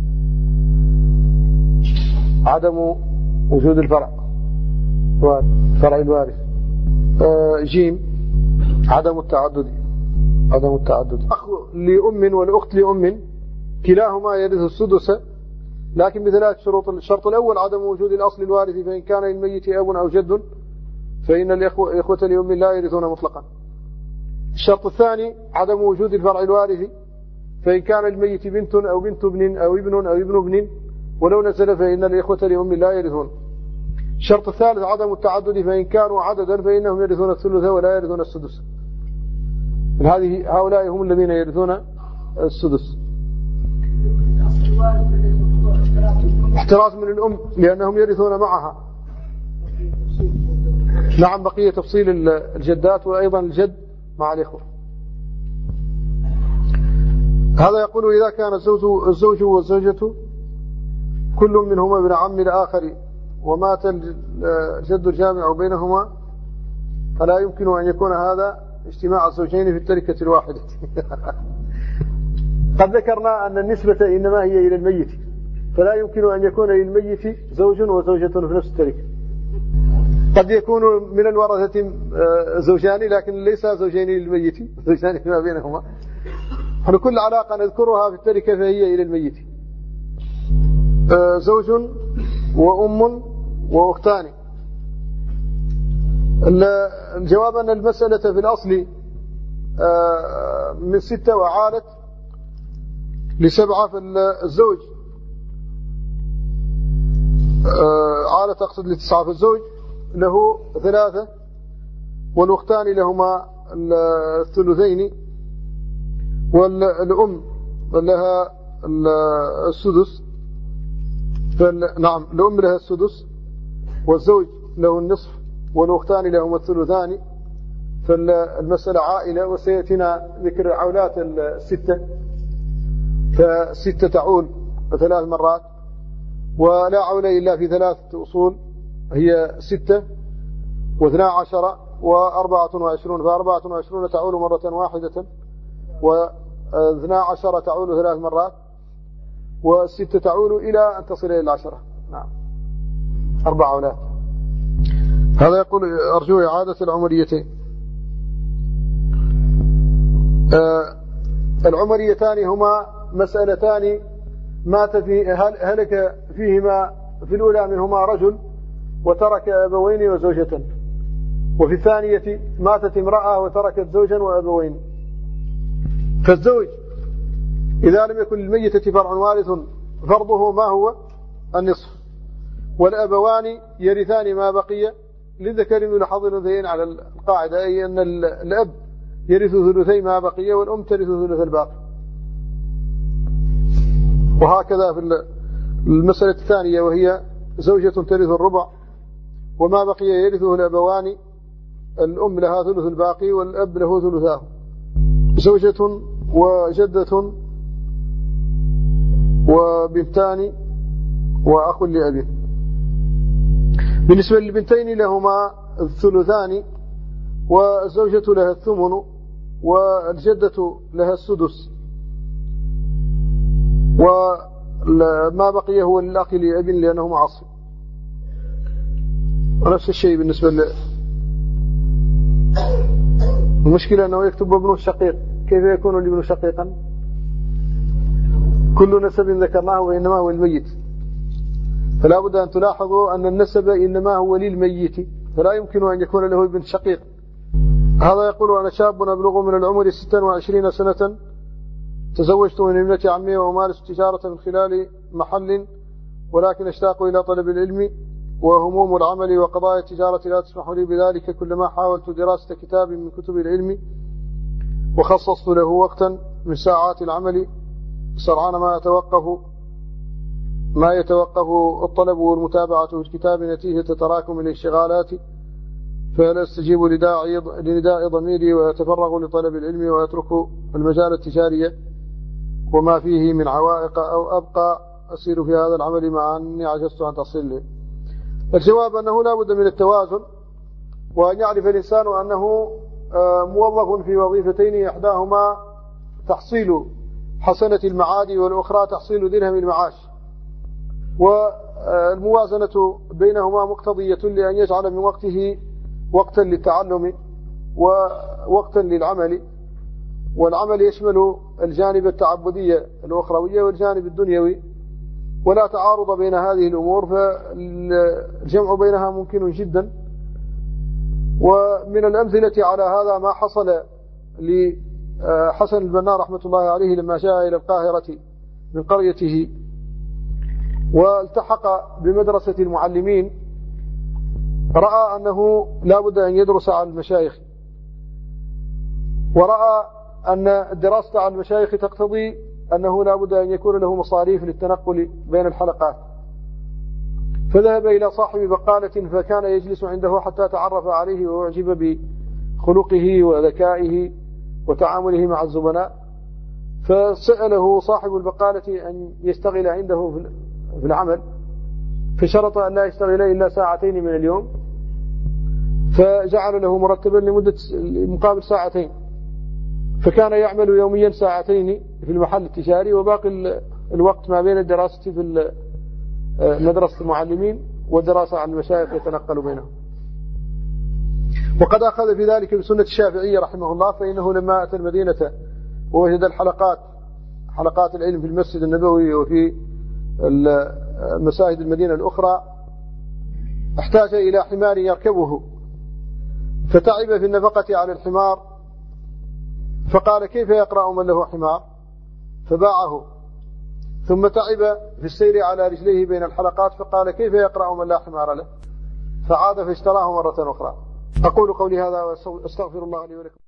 عدم وجود الفرع الوارث. جيم عدم التعدد. أخ لأم والأخت لأم كلاهما يرث السدس لكن بثلاث شروط. الشرط الأول عدم وجود الأصل الوارث، فإن كان للميت أب أو جد فإن الإخوة لأم لا يرثون مطلقا. الشرط الثاني عدم وجود الفرع الوارث، فإن كان للميت بنت أو بنت ابن أو ابن أو ابن ابن ولو نزل فإن الإخوة لأم لا يرثون. الشرط الثالث عدم التعدد، فإن كانوا عددا فإنهم يرثون الثلث ولا يرثون السدس. هؤلاء هم الذين يرثون السدس. احتراز من الأم لأنهم يرثون معها. نعم، بقية تفصيل الجدات وأيضا الجد مع الإخوة. هذا يقول إذا كان الزوج والزوجة كل منهما ابن عم الآخر ومات الجد الجامع بينهما فلا يمكن أن يكون هذا اجتماع الزوجين في التركة الواحدة. قد ذكرنا أن النسبة إنما هي إلى الميت، فلا يمكن أن يكون للميت زوج وزوجة في نفس التركة. قد يكون من الورثة زوجان لكن ليس زوجين للميت، زوجان فيما بينهما. كل علاقة نذكرها في التركة فهي إلى الميت. زوج وأم وأختان. الجواب أن المسألة في الأصل من 6 وعالت ل7. فالزوج عالت أقصد ل9. فالزوج له 3 والأختان لهما الثلثين والأم لها السدس. نعم، الأم لها السدس والزوج له النصف والأختان لهما الثلثان. فالمسألة عائلة وسيأتينا ذكر عولات 6. ف6 تعول 3 مرات ولا عول إلا في 3 أصول هي 6 و12 و24. ف24 تعول مرة واحدة و12 تعول 3 مرات و6 تعول إلى أن تصل إلى 10. نعم، 4 عولات. هذا يقول أرجو إعادة العمريتين. العمريتان هما مسألتان مات في هلك فيهما في الأولى منهما رجل وترك أبوين وزوجة، وفي الثانية ماتت امرأة وتركت زوجا وأبوين. فالزوج إذا لم يكن للميتة فرع وارث فرضه ما هو؟ النصف. والأبوان يرثان ما بقي للذكر مثل حظ الأنثيين على القاعدة، أي أن الأب يرث ثلثي ما بقي والأم ترث ثلث الباقي. وهكذا في المسألة الثانية وهي زوجة ترث الربع وما بقي يرثه الأبوان، الأم لها ثلث الباقي والأب له ثلثاه. زوجة وجدة وبنتان وأخ لأبي. بالنسبة للبنتين لهما الثلثان والزوجة لها الثمن والجدة لها السدس، وما بقي هو للأخ لأبي لأنه معصب. ونفس الشيء بالنسبة المشكلة أنه يكتب ابنه الشقيق. كيف يكون الابن شقيقا؟ كل نسب ذكرناه وإنما هو الميت، فلا بد أن تلاحظوا أن النسب إنما هو للميت، فلا يمكن أن يكون له ابن شقيق. هذا يقول أنا شاب أبلغ من العمر 26 سنة، تزوجت من ابنة عمي وأمارس التجارة من خلال محل، ولكن اشتاق إلى طلب العلم وهموم العمل وقضايا التجارة لا تسمح لي بذلك. كلما حاولت دراسة كتاب من كتب العلم وخصصت له وقتا من ساعات العمل سرعان ما يتوقف الطلب والمتابعة في الكتاب نتيجة تراكم الانشغالات، فلا استجيب لنداء ضميري ويتفرغ لطلب العلم ويترك المجال التجاري وما فيه من عوائق، أو أبقى أسير في هذا العمل مع أني عجزت عن تصل له. الجواب أنه لا بد من التوازن، وأن يعرف الإنسان أنه موظف في وظيفتين، إحداهما تحصيل حسنة المعاد والأخرى تحصيل درهم المعاش، والموازنة بينهما مقتضية لأن يجعل من وقته وقتا للتعلم ووقتا للعمل، والعمل يشمل الجانب التعبدي الأخروي والجانب الدنيوي، ولا تعارض بين هذه الأمور، فالجمع بينها ممكن جدا. ومن الأمثلة على هذا ما حصل لحسن البنا رحمة الله عليه لما جاء إلى القاهرة من قريته والتحق بمدرسة المعلمين، رأى أنه لا بد أن يدرس على المشايخ، ورأى أن الدراسة على المشايخ تقتضي أنه لا بد أن يكون له مصاريف للتنقل بين الحلقات، فذهب إلى صاحب بقالة فكان يجلس عنده حتى تعرف عليه وأعجب بخلقه وذكائه وتعامله مع الزبناء، فسأله صاحب البقالة أن يشتغل عنده في العمل، فشرط أن لا يشتغل إلا ساعتين من اليوم، فجعل له مرتبا لمدة مقابل ساعتين، فكان يعمل يوميا ساعتين في المحل التجاري، وباقي الوقت ما بين الدراسة في مدرسة المعلمين والدراسة عن المشايخ يتنقل بينهم. وقد أخذ في ذلك بسنة الشافعية رحمه الله، فإنه لما أتى المدينة ووجد حلقات العلم في المسجد النبوي وفي المساجد المدينة الأخرى، احتاج إلى حمار يركبه، فتعب في النفقة على الحمار، فقال كيف يقرأ من له حمار؟ فباعه. ثم تعب في السير على رجليه بين الحلقات، فقال كيف يقرأ من لا حمار له؟ فعاد فاشتراه مرة أخرى. أقول قولي هذا وأستغفر الله لي ولكم.